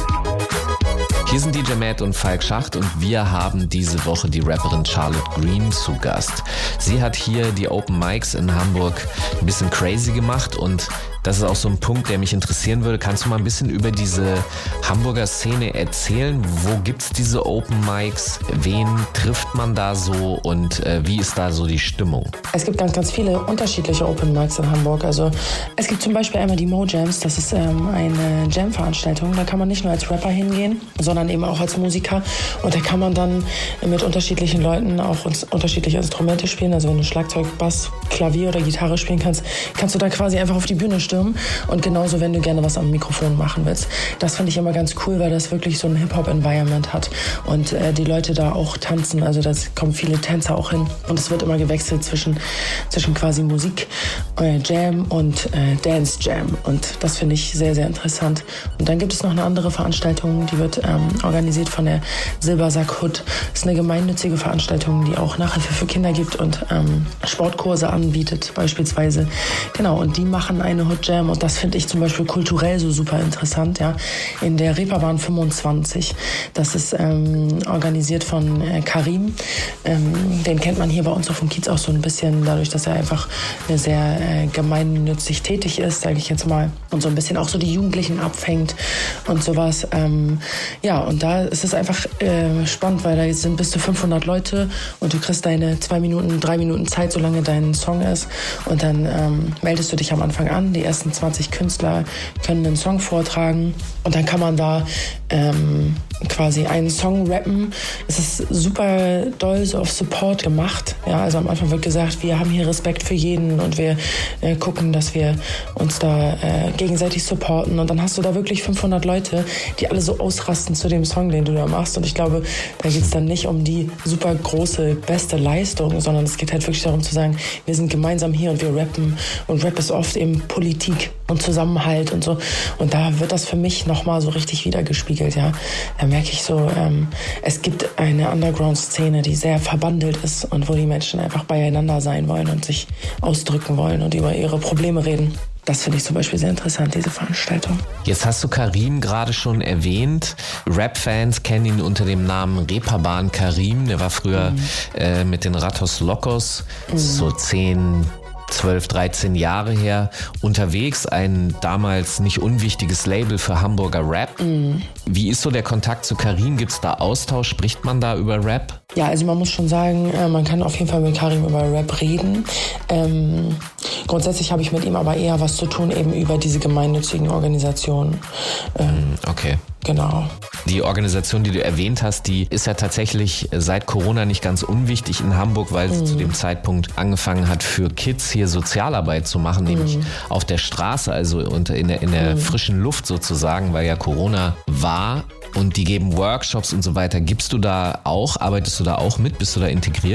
Speaker 5: Hier sind D J Matt und Falk Schacht und wir haben diese Woche die Rapperin Charlotte Green zu Gast. Sie hat hier die Open Mics in Hamburg ein bisschen crazy gemacht und das ist auch so ein Punkt, der mich interessieren würde. Kannst du mal ein bisschen über diese Hamburger Szene erzählen? Wo gibt's diese Open Mics? Wen trifft man da so und äh, wie ist da so die Stimmung?
Speaker 6: Es gibt ganz, ganz viele unterschiedliche Open Mics in Hamburg. Also es gibt zum Beispiel einmal die Mo Jams. Das ist ähm, eine Jam-Veranstaltung. Da kann man nicht nur als Rapper hingehen, sondern eben auch als Musiker. Und da kann man dann mit unterschiedlichen Leuten auch uns unterschiedliche Instrumente spielen. Also wenn du Schlagzeug, Bass, Klavier oder Gitarre spielen kannst, kannst du da quasi einfach auf die Bühne stürmen. Und genauso, wenn du gerne was am Mikrofon machen willst. Das finde ich immer ganz cool, weil das wirklich so ein Hip-Hop-Environment hat. Und äh, die Leute da auch tanzen. Also da kommen viele Tänzer auch hin. Und es wird immer gewechselt zwischen, zwischen quasi Musik, äh, Jam und äh, Dance Jam. Und das finde ich sehr, sehr interessant. Und dann gibt es noch eine andere Veranstaltung, die wird ähm, organisiert von der Silbersack Hood. Das ist eine gemeinnützige Veranstaltung, die auch Nachhilfe für Kinder gibt und ähm, Sportkurse anbietet beispielsweise. Genau, und die machen eine Hood Jam und das finde ich zum Beispiel kulturell so super interessant, ja. In der Reeperbahn fünfundzwanzig. Das ist ähm, organisiert von äh, Karim. Ähm, den kennt man hier bei uns auf dem Kiez auch so ein bisschen, dadurch, dass er einfach eine sehr äh, gemeinnützig tätig ist, sage ich jetzt mal. Und so ein bisschen auch so die Jugendlichen abfängt und sowas. Ähm, ja, und da ist es einfach äh, spannend, weil da sind bis zu fünfhundert Leute und du kriegst deine zwei Minuten, drei Minuten Zeit, solange dein Song ist. Und dann ähm, meldest du dich am Anfang an. Die ersten zwanzig Künstler können einen Song vortragen und dann kann man da ähm, quasi einen Song rappen. Es ist super doll so auf Support gemacht. Ja, also am Anfang wird gesagt, wir haben hier Respekt für jeden und wir äh, gucken, dass wir uns da äh, gegenseitig supporten. Und dann hast du da wirklich fünfhundert Leute, die alle so ausrasten zu dem Song, den du da machst. Und ich glaube, da geht es dann nicht um die super große, beste Leistung, sondern es geht halt wirklich darum zu sagen, wir sind gemeinsam hier und wir rappen. Und Rap ist oft eben Politik und Zusammenhalt und so. Und da wird das für mich nochmal so richtig wiedergespiegelt, ja. Da merke ich so, ähm, es gibt eine Underground-Szene, die sehr verbandelt ist und wo die Menschen einfach beieinander sein wollen und sich ausdrücken wollen und über ihre Probleme reden. Das finde ich zum Beispiel sehr interessant, diese Veranstaltung.
Speaker 5: Jetzt hast du Karim gerade schon erwähnt. Rap-Fans kennen ihn unter dem Namen Reeperbahn Karim. Der war früher mhm. äh, mit den Ratos Locos, mhm. so zehn, zwölf, dreizehn Jahre her unterwegs. Ein damals nicht unwichtiges Label für Hamburger Rap. Mhm. Wie ist so der Kontakt zu Karim? Gibt es da Austausch? Spricht man da über Rap?
Speaker 6: Ja, also man muss schon sagen, man kann auf jeden Fall mit Karim über Rap reden. Ähm, grundsätzlich habe ich mit ihm aber eher was zu tun, eben über diese gemeinnützigen Organisationen. Ähm,
Speaker 5: okay.
Speaker 6: Genau.
Speaker 5: Die Organisation, die du erwähnt hast, die ist ja tatsächlich seit Corona nicht ganz unwichtig in Hamburg, weil sie mhm. zu dem Zeitpunkt angefangen hat, für Kids hier Sozialarbeit zu machen, mhm. nämlich auf der Straße, also unter, in der, in der mhm. frischen Luft sozusagen, weil ja Corona war. Und die geben Workshops und so weiter. Gibst du da auch, arbeitest du da auch mit? Bist du da integriert?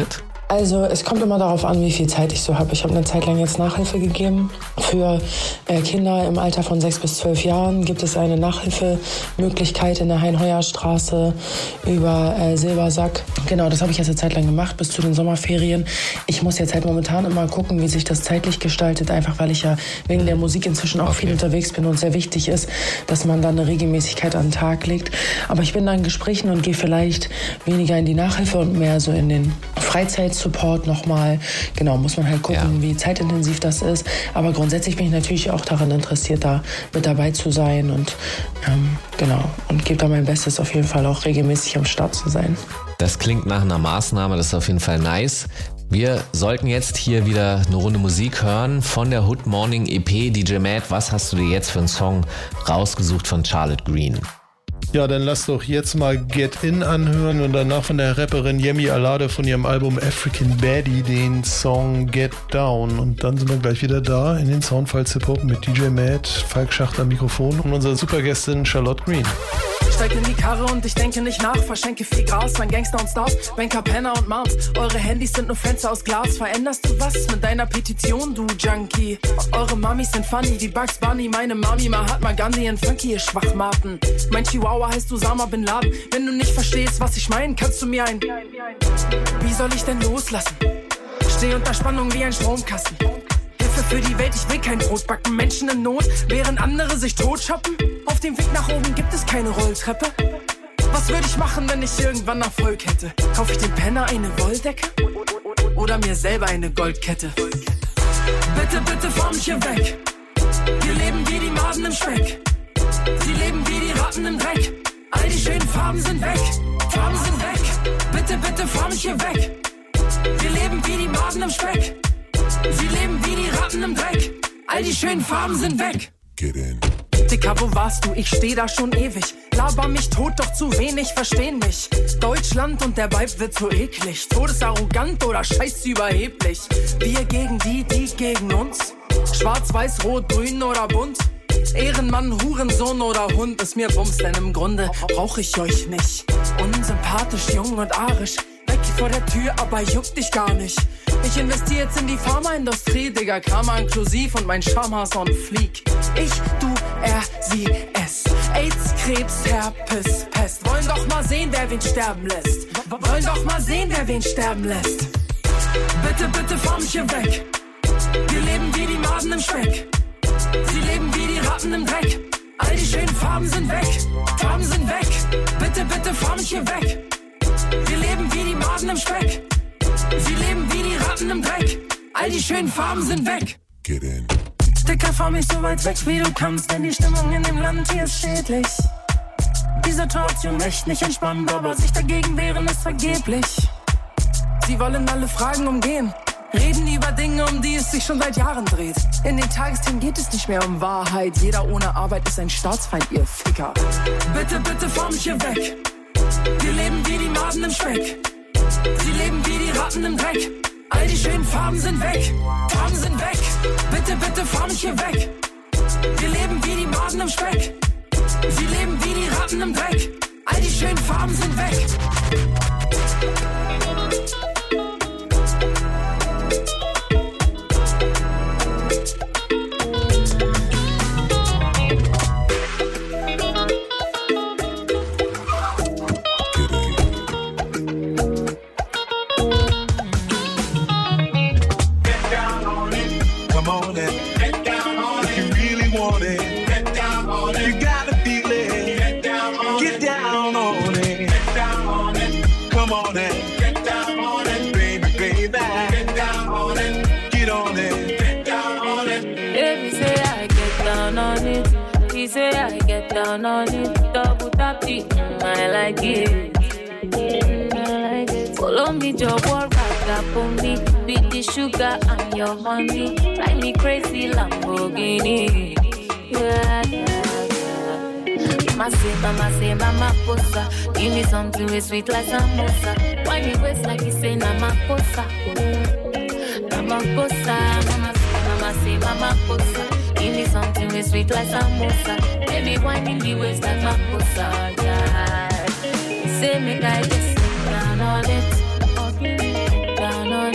Speaker 6: Also es kommt immer darauf an, wie viel Zeit ich so habe. Ich habe eine Zeit lang jetzt Nachhilfe gegeben. Für äh, Kinder im Alter von sechs bis zwölf Jahren gibt es eine Nachhilfemöglichkeit in der Hein-Heuer-Straße über äh, Silbersack. Genau, das habe ich jetzt eine Zeit lang gemacht, bis zu den Sommerferien. Ich muss jetzt halt momentan immer gucken, wie sich das zeitlich gestaltet, einfach weil ich ja wegen der Musik inzwischen auch okay. viel unterwegs bin und sehr wichtig ist, dass man dann eine Regelmäßigkeit an den Tag legt. Aber ich bin da in Gesprächen und gehe vielleicht weniger in die Nachhilfe und mehr so in den Freizeitsupport nochmal. Genau, muss man halt gucken, ja. wie zeitintensiv das ist. Aber grundsätzlich bin ich natürlich auch daran interessiert, da mit dabei zu sein und ähm, genau, und gebe da mein Bestes, auf jeden Fall auch regelmäßig am Start zu sein.
Speaker 5: Das klingt nach einer Maßnahme, das ist auf jeden Fall nice. Wir sollten jetzt hier wieder eine Runde Musik hören von der Hood Morning E P. D J Matt, was hast du dir jetzt für einen Song rausgesucht von Charlotte Green?
Speaker 4: Ja, dann lass doch jetzt mal Get In anhören und danach von der Rapperin Yemi Alade von ihrem Album African Baddie den Song Get Down. Und dann sind wir gleich wieder da in den Soundfiles Hip-Hop mit D J Matt, Falk Schacht am Mikrofon und unserer Supergästin Charlotte Green.
Speaker 8: Steig in die Karre und ich denke nicht nach, verschenke viel Gras, mein Gangster und Stars, Banker, Penner und Mounts. Eure Handys sind nur Fenster aus Glas, veränderst du was mit deiner Petition, du Junkie? Eure Mamis sind funny wie Bugs Bunny, meine Mami Mahatma Gandhi und Funky, ihr Schwachmaten. Mein Chihuahua heißt Osama Bin Laden, wenn du nicht verstehst, was ich meine, kannst du mir ein... Wie soll ich denn loslassen? Steh unter Spannung wie ein Stromkasten. Hilfe für die Welt, ich will kein Brot backen. Menschen in Not, während andere sich totschoppen. Auf dem Weg nach oben gibt es keine Rolltreppe. Was würde ich machen, wenn ich irgendwann Erfolg hätte? Kauf ich dem Penner eine Wolldecke? Oder mir selber eine Goldkette? Bitte, bitte fahr mich hier weg. Wir leben wie die Maden im Speck. Sie leben wie die Ratten im Dreck. All die schönen Farben sind weg. Farben sind weg. Bitte, bitte fahr mich hier weg. Wir leben wie die Maden im Speck. Sie leben wie die Ratten im Dreck. All die schönen Farben sind weg.
Speaker 17: Get in.
Speaker 8: Dicker, wo warst du? Ich steh da schon ewig. Laber mich tot, doch zu wenig verstehen mich. Deutschland und der Vibe wird so eklig. Todesarrogant oder scheiß überheblich. Wir gegen die, die gegen uns. Schwarz, weiß, rot, grün oder bunt. Ehrenmann, Hurensohn oder Hund, ist mir Bums, denn im Grunde brauch ich euch nicht. Unsympathisch, jung und arisch. Weg vor der Tür, aber juckt dich gar nicht. Ich investiere jetzt in die Pharmaindustrie, Digga, Karma inklusiv und mein Schamhaar on fleek. Ich, du, er, sie, es. AIDS, Krebs, Herpes, Pest. Wollen doch mal sehen, wer wen sterben lässt. Wollen doch mal sehen, wer wen sterben lässt. Bitte, bitte fahr mich hier weg. Wir leben wie die Maden im Speck. Sie leben wie die Ratten im Dreck. All die schönen Farben sind weg. Farben sind weg. Bitte, bitte fahr mich hier weg. Wir leben wie die Maden im Speck. Sie leben wie die Ratten im Dreck. All die schönen Farben sind weg.
Speaker 17: Get in.
Speaker 8: Dicker, fahr mich so weit weg, wie du kannst, denn die Stimmung in dem Land hier ist schädlich. Die Situation echt nicht entspannt, aber sich dagegen wehren ist vergeblich. Sie wollen alle Fragen umgehen. Reden über Dinge, um die es sich schon seit Jahren dreht. In den Tagesthemen geht es nicht mehr um Wahrheit. Jeder ohne Arbeit ist ein Staatsfeind, ihr Ficker. Bitte, bitte fahr mich hier weg. Wir leben wie die Maden im Speck. Sie leben wie die Ratten im Dreck. All die schönen Farben sind weg. Farben sind weg. Bitte, bitte fahr mich hier weg. Wir leben wie die Maden im Speck. Sie leben wie die Ratten im Dreck. All die schönen Farben sind weg.
Speaker 12: Say I get down on it, double tap it, mm, I like it. Mm, I like it. Follow me, just walk back up on me. With the sugar and your honey, like me crazy Lamborghini. Yeah, yeah, yeah. Mama say, mama say, mama posa. Give me something with sweet like samosa. Why me waist like you say, mama posa. Mama posa, mama say, mama say, mama posa. Give me something with sweet like samosa. Baby, wine in the waist like makosa, yeah. Say me guy, just sit down on it. Down on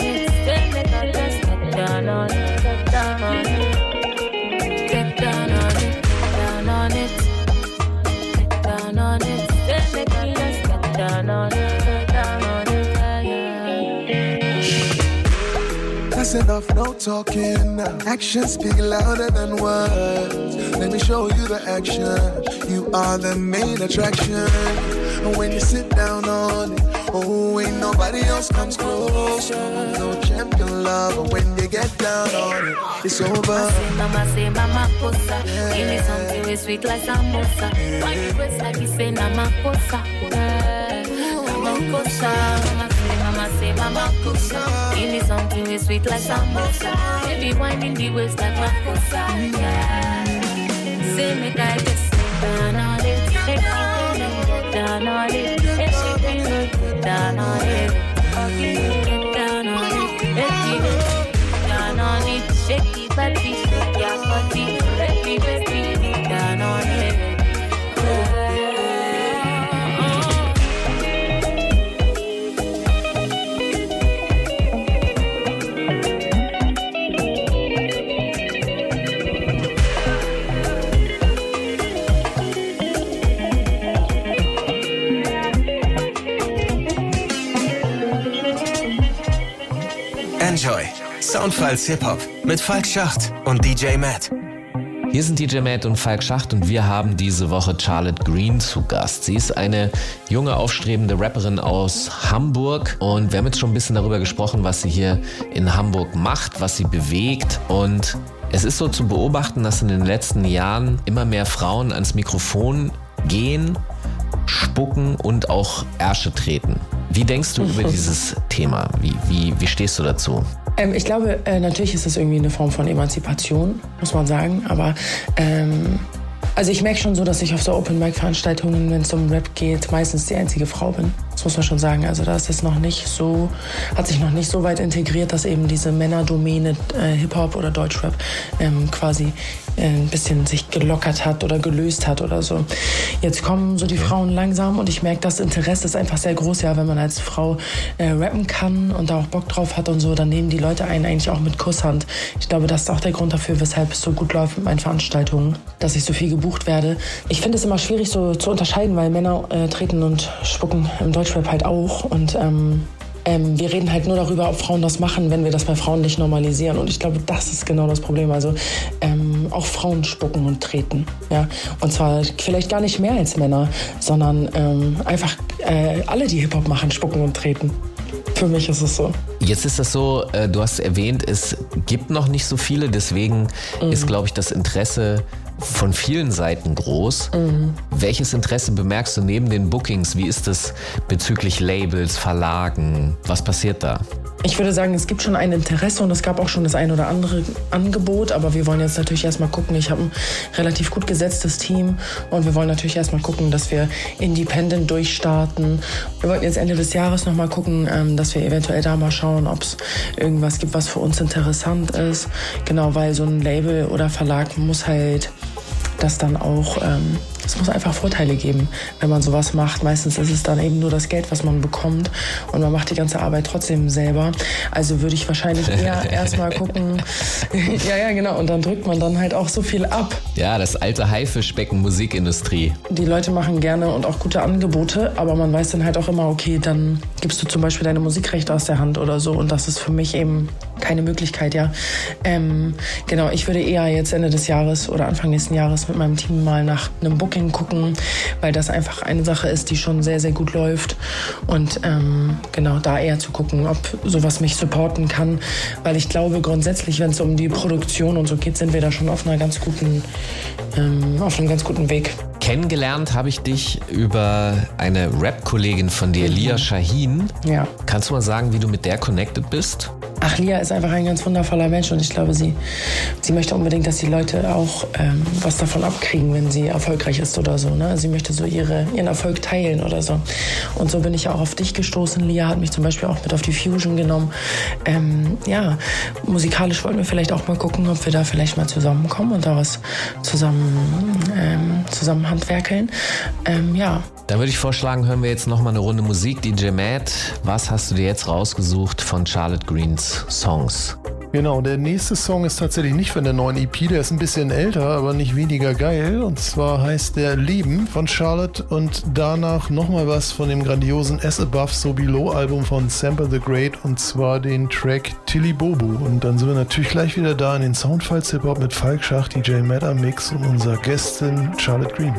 Speaker 17: That's enough, no talking now. Actions speak louder than words. Let me show you the action. You are the main attraction. When you sit down on it, oh, ain't nobody else comes close. No champion love, when you get down on it, it's over.
Speaker 12: I say, mama, say, mama, posa. Give me something with sweet like samosa. Why you dress like you say, mama, posa. Mama, posa. Mama, say, mama, say, mama, posa. Give me something with sweet like samosa. Baby, winding the waist like makosa. Yeah. Say me that just sit down on it. Take off and get down on it. If she feel good, get down on it. Get down on it. Get down on it. Shake it, body, shake your body. Baby, baby, get down on it.
Speaker 3: Enjoy. Soundfiles Hip-Hop mit Falk Schacht und D J Matt.
Speaker 5: Hier sind D J Matt und Falk Schacht und wir haben diese Woche Charlotte Green zu Gast. Sie ist eine junge, aufstrebende Rapperin aus Hamburg und wir haben jetzt schon ein bisschen darüber gesprochen, was sie hier in Hamburg macht, was sie bewegt, und es ist so zu beobachten, dass in den letzten Jahren immer mehr Frauen ans Mikrofon gehen, spucken und auch Ärsche treten. Wie denkst du über dieses Thema? Wie, wie, wie stehst du dazu?
Speaker 6: Ähm, ich glaube, äh, natürlich ist das irgendwie eine Form von Emanzipation, muss man sagen. Aber ähm, also ich merke schon so, dass ich auf so Open-Mic-Veranstaltungen, wenn es um Rap geht, meistens die einzige Frau bin. Das muss man schon sagen. Also da ist es noch nicht so, hat sich noch nicht so weit integriert, dass eben diese Männerdomäne äh, Hip-Hop oder Deutschrap ähm, quasi äh, ein bisschen sich gelockert hat oder gelöst hat oder so. Jetzt kommen so die Frauen langsam und ich merke, das Interesse ist einfach sehr groß. Ja, wenn man als Frau äh, rappen kann und da auch Bock drauf hat und so, dann nehmen die Leute einen eigentlich auch mit Kusshand. Ich glaube, das ist auch der Grund dafür, weshalb es so gut läuft mit meinen Veranstaltungen, dass ich so viel gebucht werde. Ich finde es immer schwierig so zu unterscheiden, weil Männer äh, treten und spucken im Deutschrap halt auch und ähm, ähm, wir reden halt nur darüber, ob Frauen das machen, wenn wir das bei Frauen nicht normalisieren, und ich glaube, das ist genau das Problem. Also ähm, auch Frauen spucken und treten, ja, und zwar vielleicht gar nicht mehr als Männer, sondern ähm, einfach äh, alle, die Hip-Hop machen, spucken und treten. Für mich ist es so.
Speaker 5: Jetzt ist das so, äh, du hast erwähnt, es gibt noch nicht so viele, deswegen mhm. ist, glaube ich, das Interesse von vielen Seiten groß. Mhm. Welches Interesse bemerkst du neben den Bookings? Wie ist das bezüglich Labels, Verlagen? Was passiert da?
Speaker 6: Ich würde sagen, es gibt schon ein Interesse und es gab auch schon das ein oder andere Angebot, aber wir wollen jetzt natürlich erstmal gucken. Ich habe ein relativ gut gesetztes Team und wir wollen natürlich erstmal gucken, dass wir independent durchstarten. Wir wollten jetzt Ende des Jahres nochmal gucken, dass wir eventuell da mal schauen, ob es irgendwas gibt, was für uns interessant ist. Genau, weil so ein Label oder Verlag muss halt das dann auch, ähm, es muss einfach Vorteile geben, wenn man sowas macht. Meistens ist es dann eben nur das Geld, was man bekommt, und man macht die ganze Arbeit trotzdem selber. Also würde ich wahrscheinlich eher erstmal gucken, ja, ja, genau, und dann drückt man dann halt auch so viel ab.
Speaker 5: Ja, das alte Haifischbecken Musikindustrie.
Speaker 6: Die Leute machen gerne und auch gute Angebote, aber man weiß dann halt auch immer, okay, dann gibst du zum Beispiel deine Musikrechte aus der Hand oder so, und das ist für mich eben keine Möglichkeit, ja. Ähm, genau, ich würde eher jetzt Ende des Jahres oder Anfang nächsten Jahres mit meinem Team mal nach einem Booking gucken, weil das einfach eine Sache ist, die schon sehr, sehr gut läuft, und ähm, genau, da eher zu gucken, ob sowas mich supporten kann, weil ich glaube grundsätzlich, wenn es um die Produktion und so geht, sind wir da schon auf einer ganz guten, ähm, auf einem ganz guten Weg.
Speaker 5: Kennengelernt habe ich dich über eine Rap-Kollegin von dir, Lia Shahin.
Speaker 6: Ja.
Speaker 5: Kannst du mal sagen, wie du mit der connected bist?
Speaker 6: Ach, Lia ist einfach ein ganz wundervoller Mensch, und ich glaube, sie, sie möchte unbedingt, dass die Leute auch ähm, was davon abkriegen, wenn sie erfolgreich ist oder so. Ne? Sie möchte so ihre, ihren Erfolg teilen oder so. Und so bin ich auch auf dich gestoßen. Lia hat mich zum Beispiel auch mit auf die Fusion genommen. Ähm, ja, musikalisch wollten wir vielleicht auch mal gucken, ob wir da vielleicht mal zusammenkommen und da was zusammen, ähm, zusammen handwerkeln. Ähm, ja.
Speaker 5: Dann würde ich vorschlagen, hören wir jetzt nochmal eine Runde Musik. D J Matt, was hast du dir jetzt rausgesucht von Charlotte Greens Songs?
Speaker 4: Genau, der nächste Song ist tatsächlich nicht von der neuen E P, der ist ein bisschen älter, aber nicht weniger geil. Und zwar heißt der Leben von Charlotte und danach nochmal was von dem grandiosen As Above, So Below Album von Sample the Great und zwar den Track Tilly Bobu. Und dann sind wir natürlich gleich wieder da in den Soundfiles Hip-Hop mit Falk Schacht, D J Matt am Mix und unserer Gästin Charlotte Green.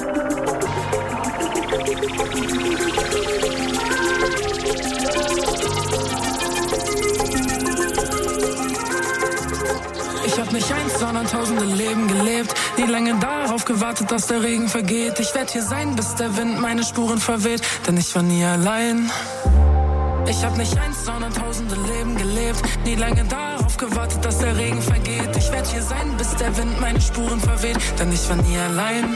Speaker 8: Nicht eins, sondern tausende Leben gelebt. Nie lange darauf gewartet, dass der Regen vergeht. Ich werd hier sein, bis der Wind meine Spuren verweht. Denn ich war nie allein. Ich hab nicht eins, sondern tausende Leben gelebt. Nie lange darauf gewartet, dass der Regen vergeht. Ich werd hier sein, bis der Wind meine Spuren verweht. Denn ich war nie allein.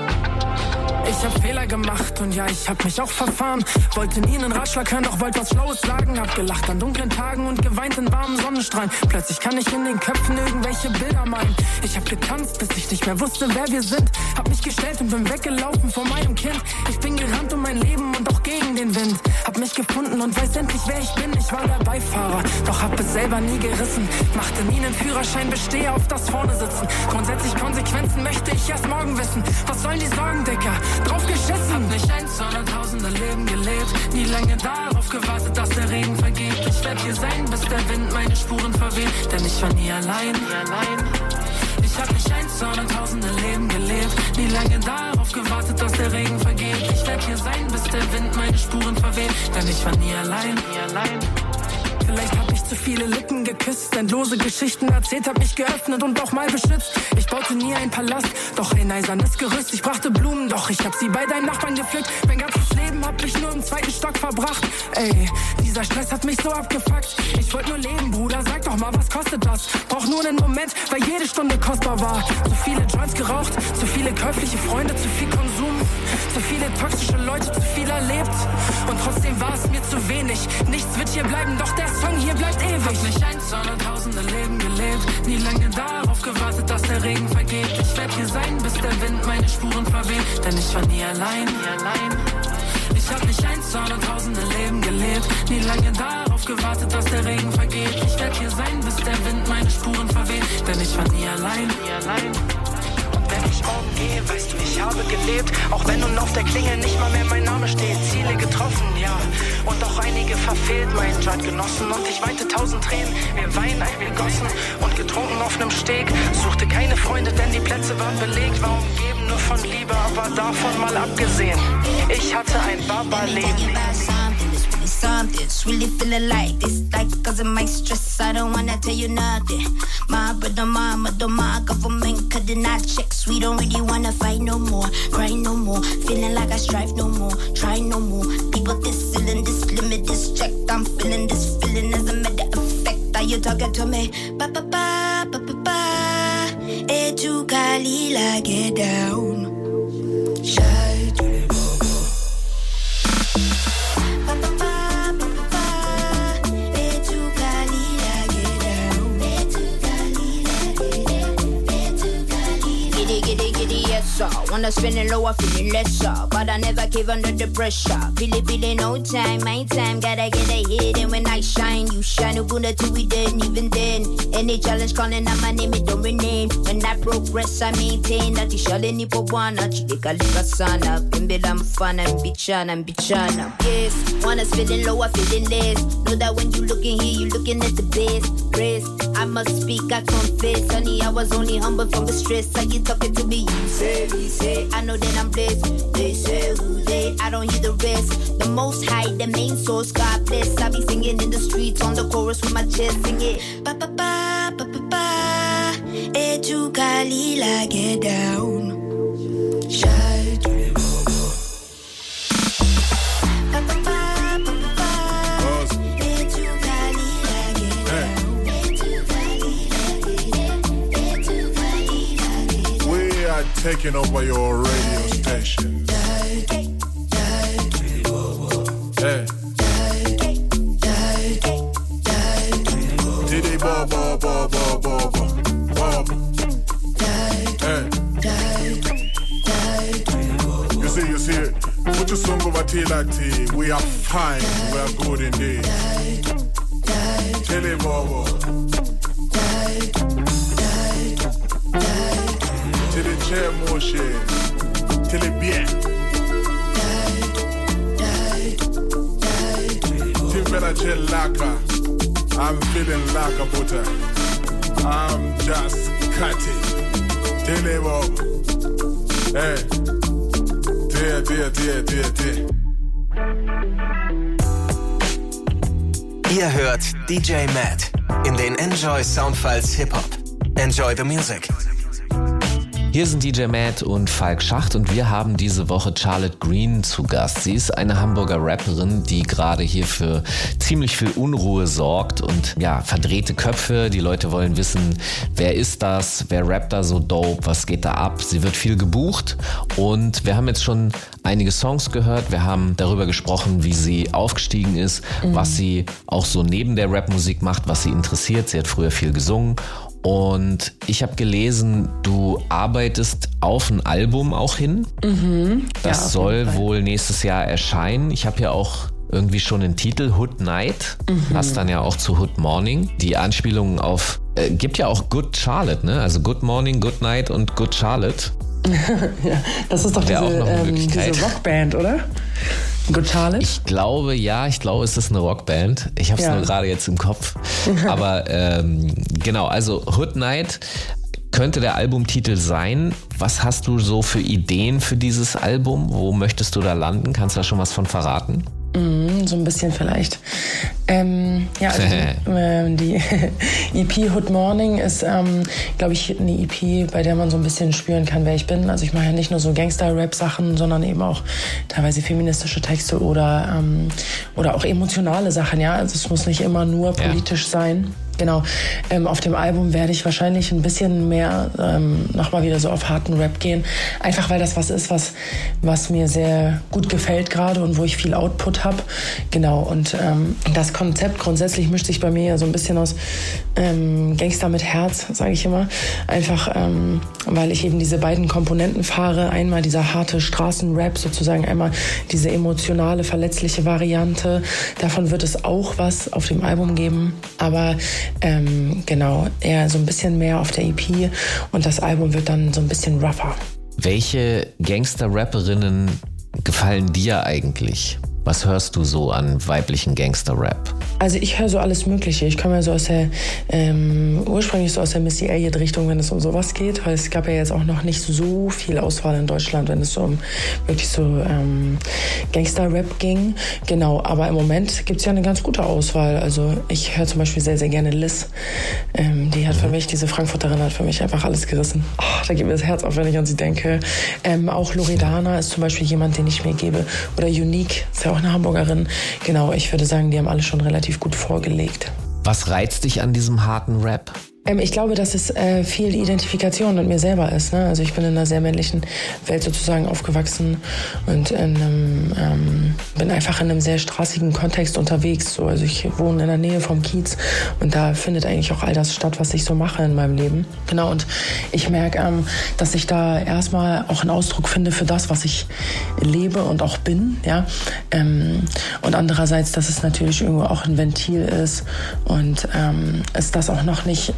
Speaker 8: Ich hab Fehler gemacht und ja, ich hab mich auch verfahren. Wollte nie einen Ratschlag hören, doch wollte was Schlaues sagen. Hab gelacht an dunklen Tagen und geweint in warmen Sonnenstrahlen. Plötzlich kann ich in den Köpfen irgendwelche Bilder malen. Ich hab getanzt, bis ich nicht mehr wusste, wer wir sind. Hab mich gestellt und bin weggelaufen vor meinem Kind. Ich bin gerannt um mein Leben und auch gegen den Wind. Hab mich gefunden und weiß endlich, wer ich bin. Ich war der Beifahrer, doch hab es selber nie gerissen. Machte nie einen Führerschein, bestehe auf das Vorne sitzen. Grundsätzlich Konsequenzen möchte ich erst morgen wissen. Was sollen die Sorgen, Dicker? Drauf geschissen. Hab nicht eins, sondern tausende Leben gelebt. Nie lange darauf gewartet, dass der Regen vergeht. Ich werd hier sein, bis der Wind meine Spuren verweht. Denn ich war nie allein, nie allein. Ich hab nicht eins, sondern tausende Leben gelebt. Nie lange darauf gewartet, dass der Regen vergeht. Ich werd hier sein, bis der Wind meine Spuren verweht. Denn ich war nie allein, nie allein. Vielleicht hab ich zu viele Lippen geküsst, endlose Geschichten erzählt, hab mich geöffnet und auch mal beschützt. Ich baute nie einen Palast, doch ein eisernes Gerüst. Ich brachte Blumen, doch ich hab sie bei deinen Nachbarn gepflückt. Mein ganzes Leben hab ich nur im zweiten Stock verbracht. Ey, dieser Stress hat mich so abgefuckt. Ich wollte nur leben, Bruder, sag doch mal, was kostet das? Brauch nur einen Moment, weil jede Stunde kostbar war. Zu viele Joints geraucht, zu viele käufliche Freunde, zu viel Konsum. Zu viele toxische Leute, zu viel erlebt. Und trotzdem war es mir zu wenig. Nichts wird hier bleiben, doch der Song hier bleibt ewig. Hab nicht eins, sondern tausende Leben gelebt. Nie lange darauf gewartet, dass der Regen vergeht. Ich werd hier sein, bis der Wind meine Spuren verweht. Denn ich war nie allein, nie allein. Ich hab nicht eins, sondern tausende Leben gelebt. Nie lange darauf gewartet, dass der Regen vergeht. Ich werd hier sein, bis der Wind meine Spuren verweht. Denn ich war nie allein, nie allein. Wenn ich morgen gehe, weißt du, ich habe gelebt. Auch wenn nun auf der Klingel nicht mal mehr mein Name steht. Ziele getroffen, ja, und auch einige verfehlt. Meinen Joint genossen und ich weinte tausend Tränen. Wir Wein eingegossen und getrunken auf nem Steg. Suchte keine Freunde, denn die Plätze waren belegt. War umgeben nur von Liebe, aber davon mal abgesehen. Ich hatte ein Baba-Leben.
Speaker 11: Something's really feeling like this, like cause of my stress. I don't wanna tell you nothing. My brother, mama, the my government could deny checks. We don't really wanna fight no more, cry no more. Feeling like I strive no more, try no more. People this ceiling, this limit, this check. I'm feeling this feeling as a matter of fact. Are you talking to me? Ba ba ba ba ba ba. Et tu Kalila, get down. Shy to the bobo. Ba ba ba. Wanna spend it lower, feeling lesser, but I never give under the pressure. Feel it, feel it, no time, my time, gotta get a hit. And when I shine, you shine, no gonna till we then, even then. Any challenge calling out my name, it don't rename. When I progress, I maintain that you shall any for one. I chick a lick a son up, and be I'm fun and bitchan and bitchan up. Yes, wanna feeling lower, feeling less. Know that when you looking here, you looking at the best. Rest, I must speak, I confess. Honey, I was only humble from the stress. Are you talking to me? You say, we say, I know that I'm blessed. They say who they, I don't hear the rest. The most high, the main source, God bless. I be singing in the streets on the chorus with my chest, sing it. Ba ba ba ba ba ba. Et tu Kalila, get down. Shy to the bobo. Ba ba ba ba ba ba. Et tu Kalila, get down. Et tu Kalila, et tu Kalila, get down.
Speaker 17: We are taking over your radio station. Hey. Diddy bo bo bo bo bo bo bo. Hey. You see, you see it. Put your song over tea like tea. We are fine. We are good indeed. Diddy bo bo.
Speaker 18: cher mon cher, t'es bien. Temperature laka, I'm feeling like a butter. I'm just cutting. Tele Bob. Hey. Dear, dear, dear, dear, dear.
Speaker 3: Ihr hört D J Matt in den Enjoy Soundfiles Hip-Hop. Enjoy the music.
Speaker 5: Hier sind D J Matt und Falk Schacht und wir haben diese Woche Charlotte Green zu Gast. Sie ist eine Hamburger Rapperin, die gerade hier für ziemlich viel Unruhe sorgt und ja, verdrehte Köpfe. Die Leute wollen wissen, wer ist das, wer rappt da so dope, was geht da ab. Sie wird viel gebucht und wir haben jetzt schon einige Songs gehört. Wir haben darüber gesprochen, wie sie aufgestiegen ist, mhm. was sie auch so neben der Rapmusik macht, was sie interessiert. Sie hat früher viel gesungen. Und ich habe gelesen, du arbeitest auf ein Album auch hin.
Speaker 6: Mhm.
Speaker 5: Das
Speaker 6: ja,
Speaker 5: soll wohl nächstes Jahr erscheinen. Ich habe ja auch irgendwie schon einen Titel, Hood Night. Mhm. Passt dann ja auch zu Hood Morning. Die Anspielungen auf, äh, gibt ja auch Good Charlotte, ne? Also Good Morning, Good Night und Good Charlotte.
Speaker 6: Ja, das ist doch diese, ähm, diese Rockband, oder? Good Charlotte?
Speaker 5: Ich glaube, ja, ich glaube, es ist eine Rockband. Ich habe es ja. nur gerade jetzt im Kopf. Aber ähm, genau, also Hood Night könnte der Albumtitel sein. Was hast du so für Ideen für dieses Album? Wo möchtest du da landen? Kannst du da schon was von verraten?
Speaker 6: Mm, so ein bisschen vielleicht. Ähm, ja, also äh, die E P Hood Morning ist, ähm, glaube ich, eine E P, bei der man so ein bisschen spüren kann, wer ich bin. Also ich mache ja nicht nur so Gangster-Rap-Sachen, sondern eben auch teilweise feministische Texte oder, ähm, oder auch emotionale Sachen. Ja, also es muss nicht immer nur politisch ja. sein. Genau, ähm, auf dem Album werde ich wahrscheinlich ein bisschen mehr ähm, nochmal wieder so auf harten Rap gehen. Einfach weil das was ist, was, was mir sehr gut gefällt gerade und wo ich viel Output habe. Genau, und ähm, das Konzept grundsätzlich mischt sich bei mir ja so ein bisschen aus ähm, Gangster mit Herz, sage ich immer. Einfach, ähm, weil ich eben diese beiden Komponenten fahre. Einmal dieser harte Straßenrap sozusagen, einmal diese emotionale, verletzliche Variante. Davon wird es auch was auf dem Album geben, aber Ähm, genau, eher so ein bisschen mehr auf der E P und das Album wird dann so ein bisschen rougher.
Speaker 5: Welche Gangster-Rapperinnen gefallen dir eigentlich? Was hörst du so an weiblichen Gangster-Rap?
Speaker 6: Also ich höre so alles Mögliche. Ich komme ja so aus der, ähm, ursprünglich so aus der Missy Elliott-Richtung, wenn es um sowas geht, weil es gab ja jetzt auch noch nicht so viel Auswahl in Deutschland, wenn es so um wirklich so ähm, Gangster-Rap ging. Genau, aber im Moment gibt es ja eine ganz gute Auswahl. Also ich höre zum Beispiel sehr, sehr gerne Liz. Ähm, die hat für mich, diese Frankfurterin hat für mich einfach alles gerissen. Oh, da geht mir das Herz auf, wenn ich an sie denke. Ähm, auch Loredana ist zum Beispiel jemand, den ich mir gebe. Oder Unique, ist ja auch eine Hamburgerin. Genau, ich würde sagen, die haben alle schon relativ gut vorgelegt.
Speaker 5: Was reizt dich an diesem harten Rap?
Speaker 6: Ähm, ich glaube, dass es äh, viel Identifikation mit mir selber ist. Ne? Also ich bin in einer sehr männlichen Welt sozusagen aufgewachsen und in einem, ähm, bin einfach in einem sehr straßigen Kontext unterwegs. So. Also ich wohne in der Nähe vom Kiez und da findet eigentlich auch all das statt, was ich so mache in meinem Leben. Genau, und ich merke, ähm, dass ich da erstmal auch einen Ausdruck finde für das, was ich lebe und auch bin. Ja? Ähm, und andererseits, dass es natürlich irgendwo auch ein Ventil ist und ähm, es das auch noch nicht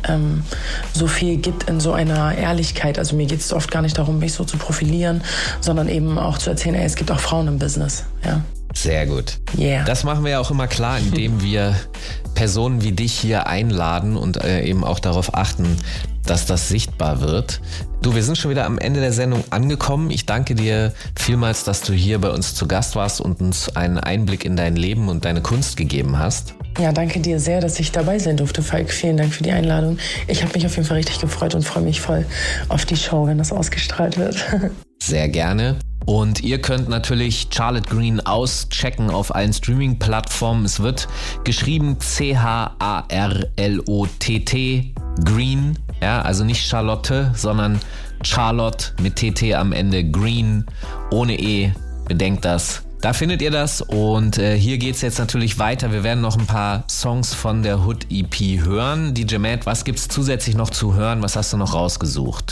Speaker 6: so viel gibt in so einer Ehrlichkeit. Also mir geht es oft gar nicht darum, mich so zu profilieren, sondern eben auch zu erzählen, ey, es gibt auch Frauen im Business. Ja.
Speaker 5: Sehr gut.
Speaker 6: Yeah.
Speaker 5: Das machen wir ja auch immer klar, indem wir Personen wie dich hier einladen und äh, eben auch darauf achten, dass das sichtbar wird. Du, wir sind schon wieder am Ende der Sendung angekommen. Ich danke dir vielmals, dass du hier bei uns zu Gast warst und uns einen Einblick in dein Leben und deine Kunst gegeben hast.
Speaker 6: Ja, danke dir sehr, dass ich dabei sein durfte, Falk. Vielen Dank für die Einladung. Ich habe mich auf jeden Fall richtig gefreut und freue mich voll auf die Show, wenn das ausgestrahlt wird.
Speaker 5: Sehr gerne. Und ihr könnt natürlich Charlotte Green auschecken auf allen Streaming-Plattformen. Es wird geschrieben C H A R L O T T Green. Ja, also nicht Charlotte, sondern Charlotte mit T T am Ende. Green ohne E. Bedenkt das. Da findet ihr das und äh, hier geht's jetzt natürlich weiter. Wir werden noch ein paar Songs von der Hood E P hören. D J Matt, was gibt's zusätzlich noch zu hören? Was hast du noch rausgesucht?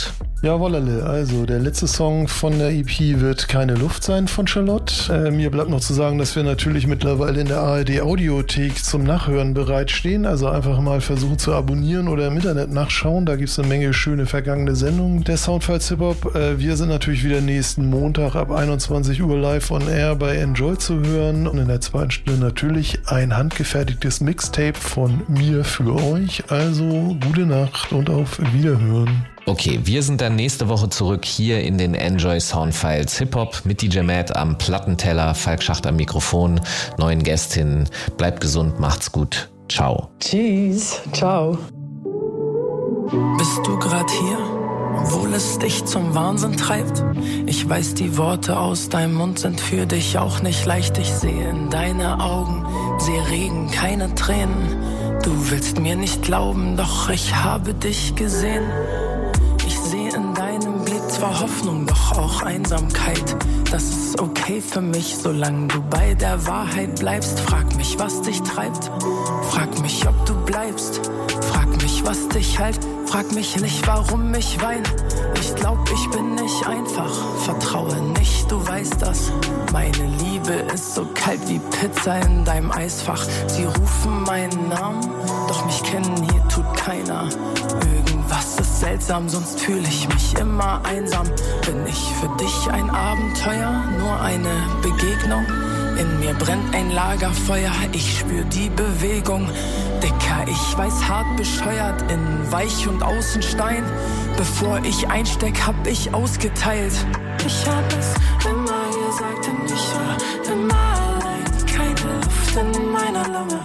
Speaker 4: Ja, Wollale, also der letzte Song von der E P wird Keine Luft sein von Charlotte. Äh, mir bleibt noch zu sagen, dass wir natürlich mittlerweile in der A R D Audiothek zum Nachhören bereitstehen. Also einfach mal versuchen zu abonnieren oder im Internet nachschauen. Da gibt es eine Menge schöne vergangene Sendungen der Soundfiles Hip-Hop. Äh, wir sind natürlich wieder nächsten Montag ab einundzwanzig Uhr live on air bei Enjoy zu hören. Und in der zweiten Stunde natürlich ein handgefertigtes Mixtape von mir für euch. Also gute Nacht und auf Wiederhören.
Speaker 5: Okay, wir sind dann nächste Woche zurück hier in den Enjoy Soundfiles Hip-Hop mit D J Matt am Plattenteller, Falk Schacht am Mikrofon, neuen Gästinnen. Bleibt gesund, macht's gut. Ciao.
Speaker 6: Tschüss. Ciao.
Speaker 8: Bist du grad hier, obwohl es dich zum Wahnsinn treibt? Ich weiß, die Worte aus deinem Mund sind für dich auch nicht leicht. Ich sehe in deine Augen, sehe Regen, keine Tränen. Du willst mir nicht glauben, doch ich habe dich gesehen. Ich sehe in deinem Blick zwar Hoffnung, doch auch Einsamkeit. Das ist okay für mich, solange du bei der Wahrheit bleibst. Frag mich, was dich treibt, frag mich, ob du bleibst. Frag mich, was dich hält, frag mich nicht, warum ich weine. Ich glaub, ich bin nicht einfach, vertraue nicht, du weißt das. Meine Liebe ist so kalt wie Pizza in deinem Eisfach. Sie rufen meinen Namen, doch mich kennen hier tut keiner. Irgendwas ist seltsam, sonst fühle ich mich immer einsam. Bin ich für dich ein Abenteuer, nur eine Begegnung? In mir brennt ein Lagerfeuer, ich spür die Bewegung. Dicker, ich weiß, hart bescheuert, in Weich und Außenstein. Bevor ich einsteck, hab ich ausgeteilt. Ich hab es immer gesagt und ich war immer allein. Keine Luft in meiner Lunge.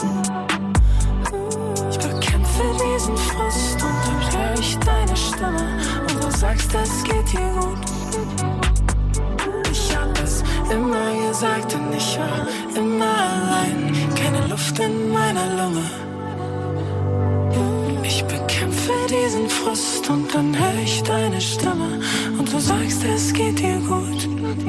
Speaker 8: Ich bekämpfe diesen Frust und dann hör ich deine Stimme. Und du sagst, es geht dir gut. Ich hab es immer gesagt und ich war immer allein. Keine Luft in meiner Lunge. Ich bekämpfe diesen Frust und dann hör ich deine Stimme. Und du sagst, es geht dir gut.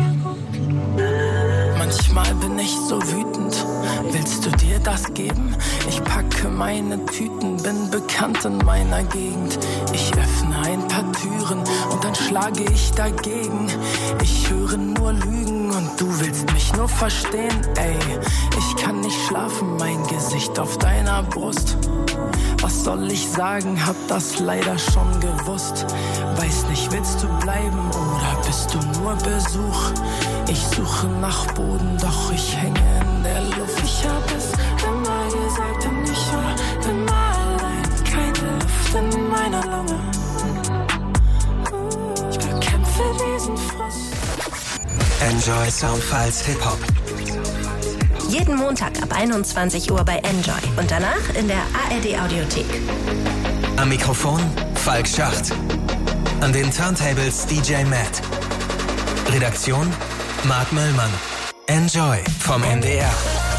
Speaker 8: Manchmal bin ich so wütend. Willst du dir das geben? Ich packe meine Tüten, bin bekannt in meiner Gegend. Ich öffne ein paar Türen und dann schlage ich dagegen. Ich höre nur Lügen und du willst mich nur verstehen. Ey, ich kann nicht schlafen, mein Gesicht auf deiner Brust. Was soll ich sagen, hab das leider schon gewusst. Weiß nicht, willst du bleiben oder bist du nur Besuch? Ich suche nach Boden, doch ich hänge in der Luft. Ich hab es immer gesagt und ich war immer allein. Keine Luft in meiner Lunge. Ich bekämpfe diesen Frust.
Speaker 3: Enjoy Soundfiles Hip-Hop.
Speaker 19: Jeden Montag ab einundzwanzig Uhr bei Enjoy und danach in der A R D Audiothek.
Speaker 3: Am Mikrofon Falk Schacht. An den Turntables D J Matt. Redaktion Marc Möllmann. Enjoy vom N D R.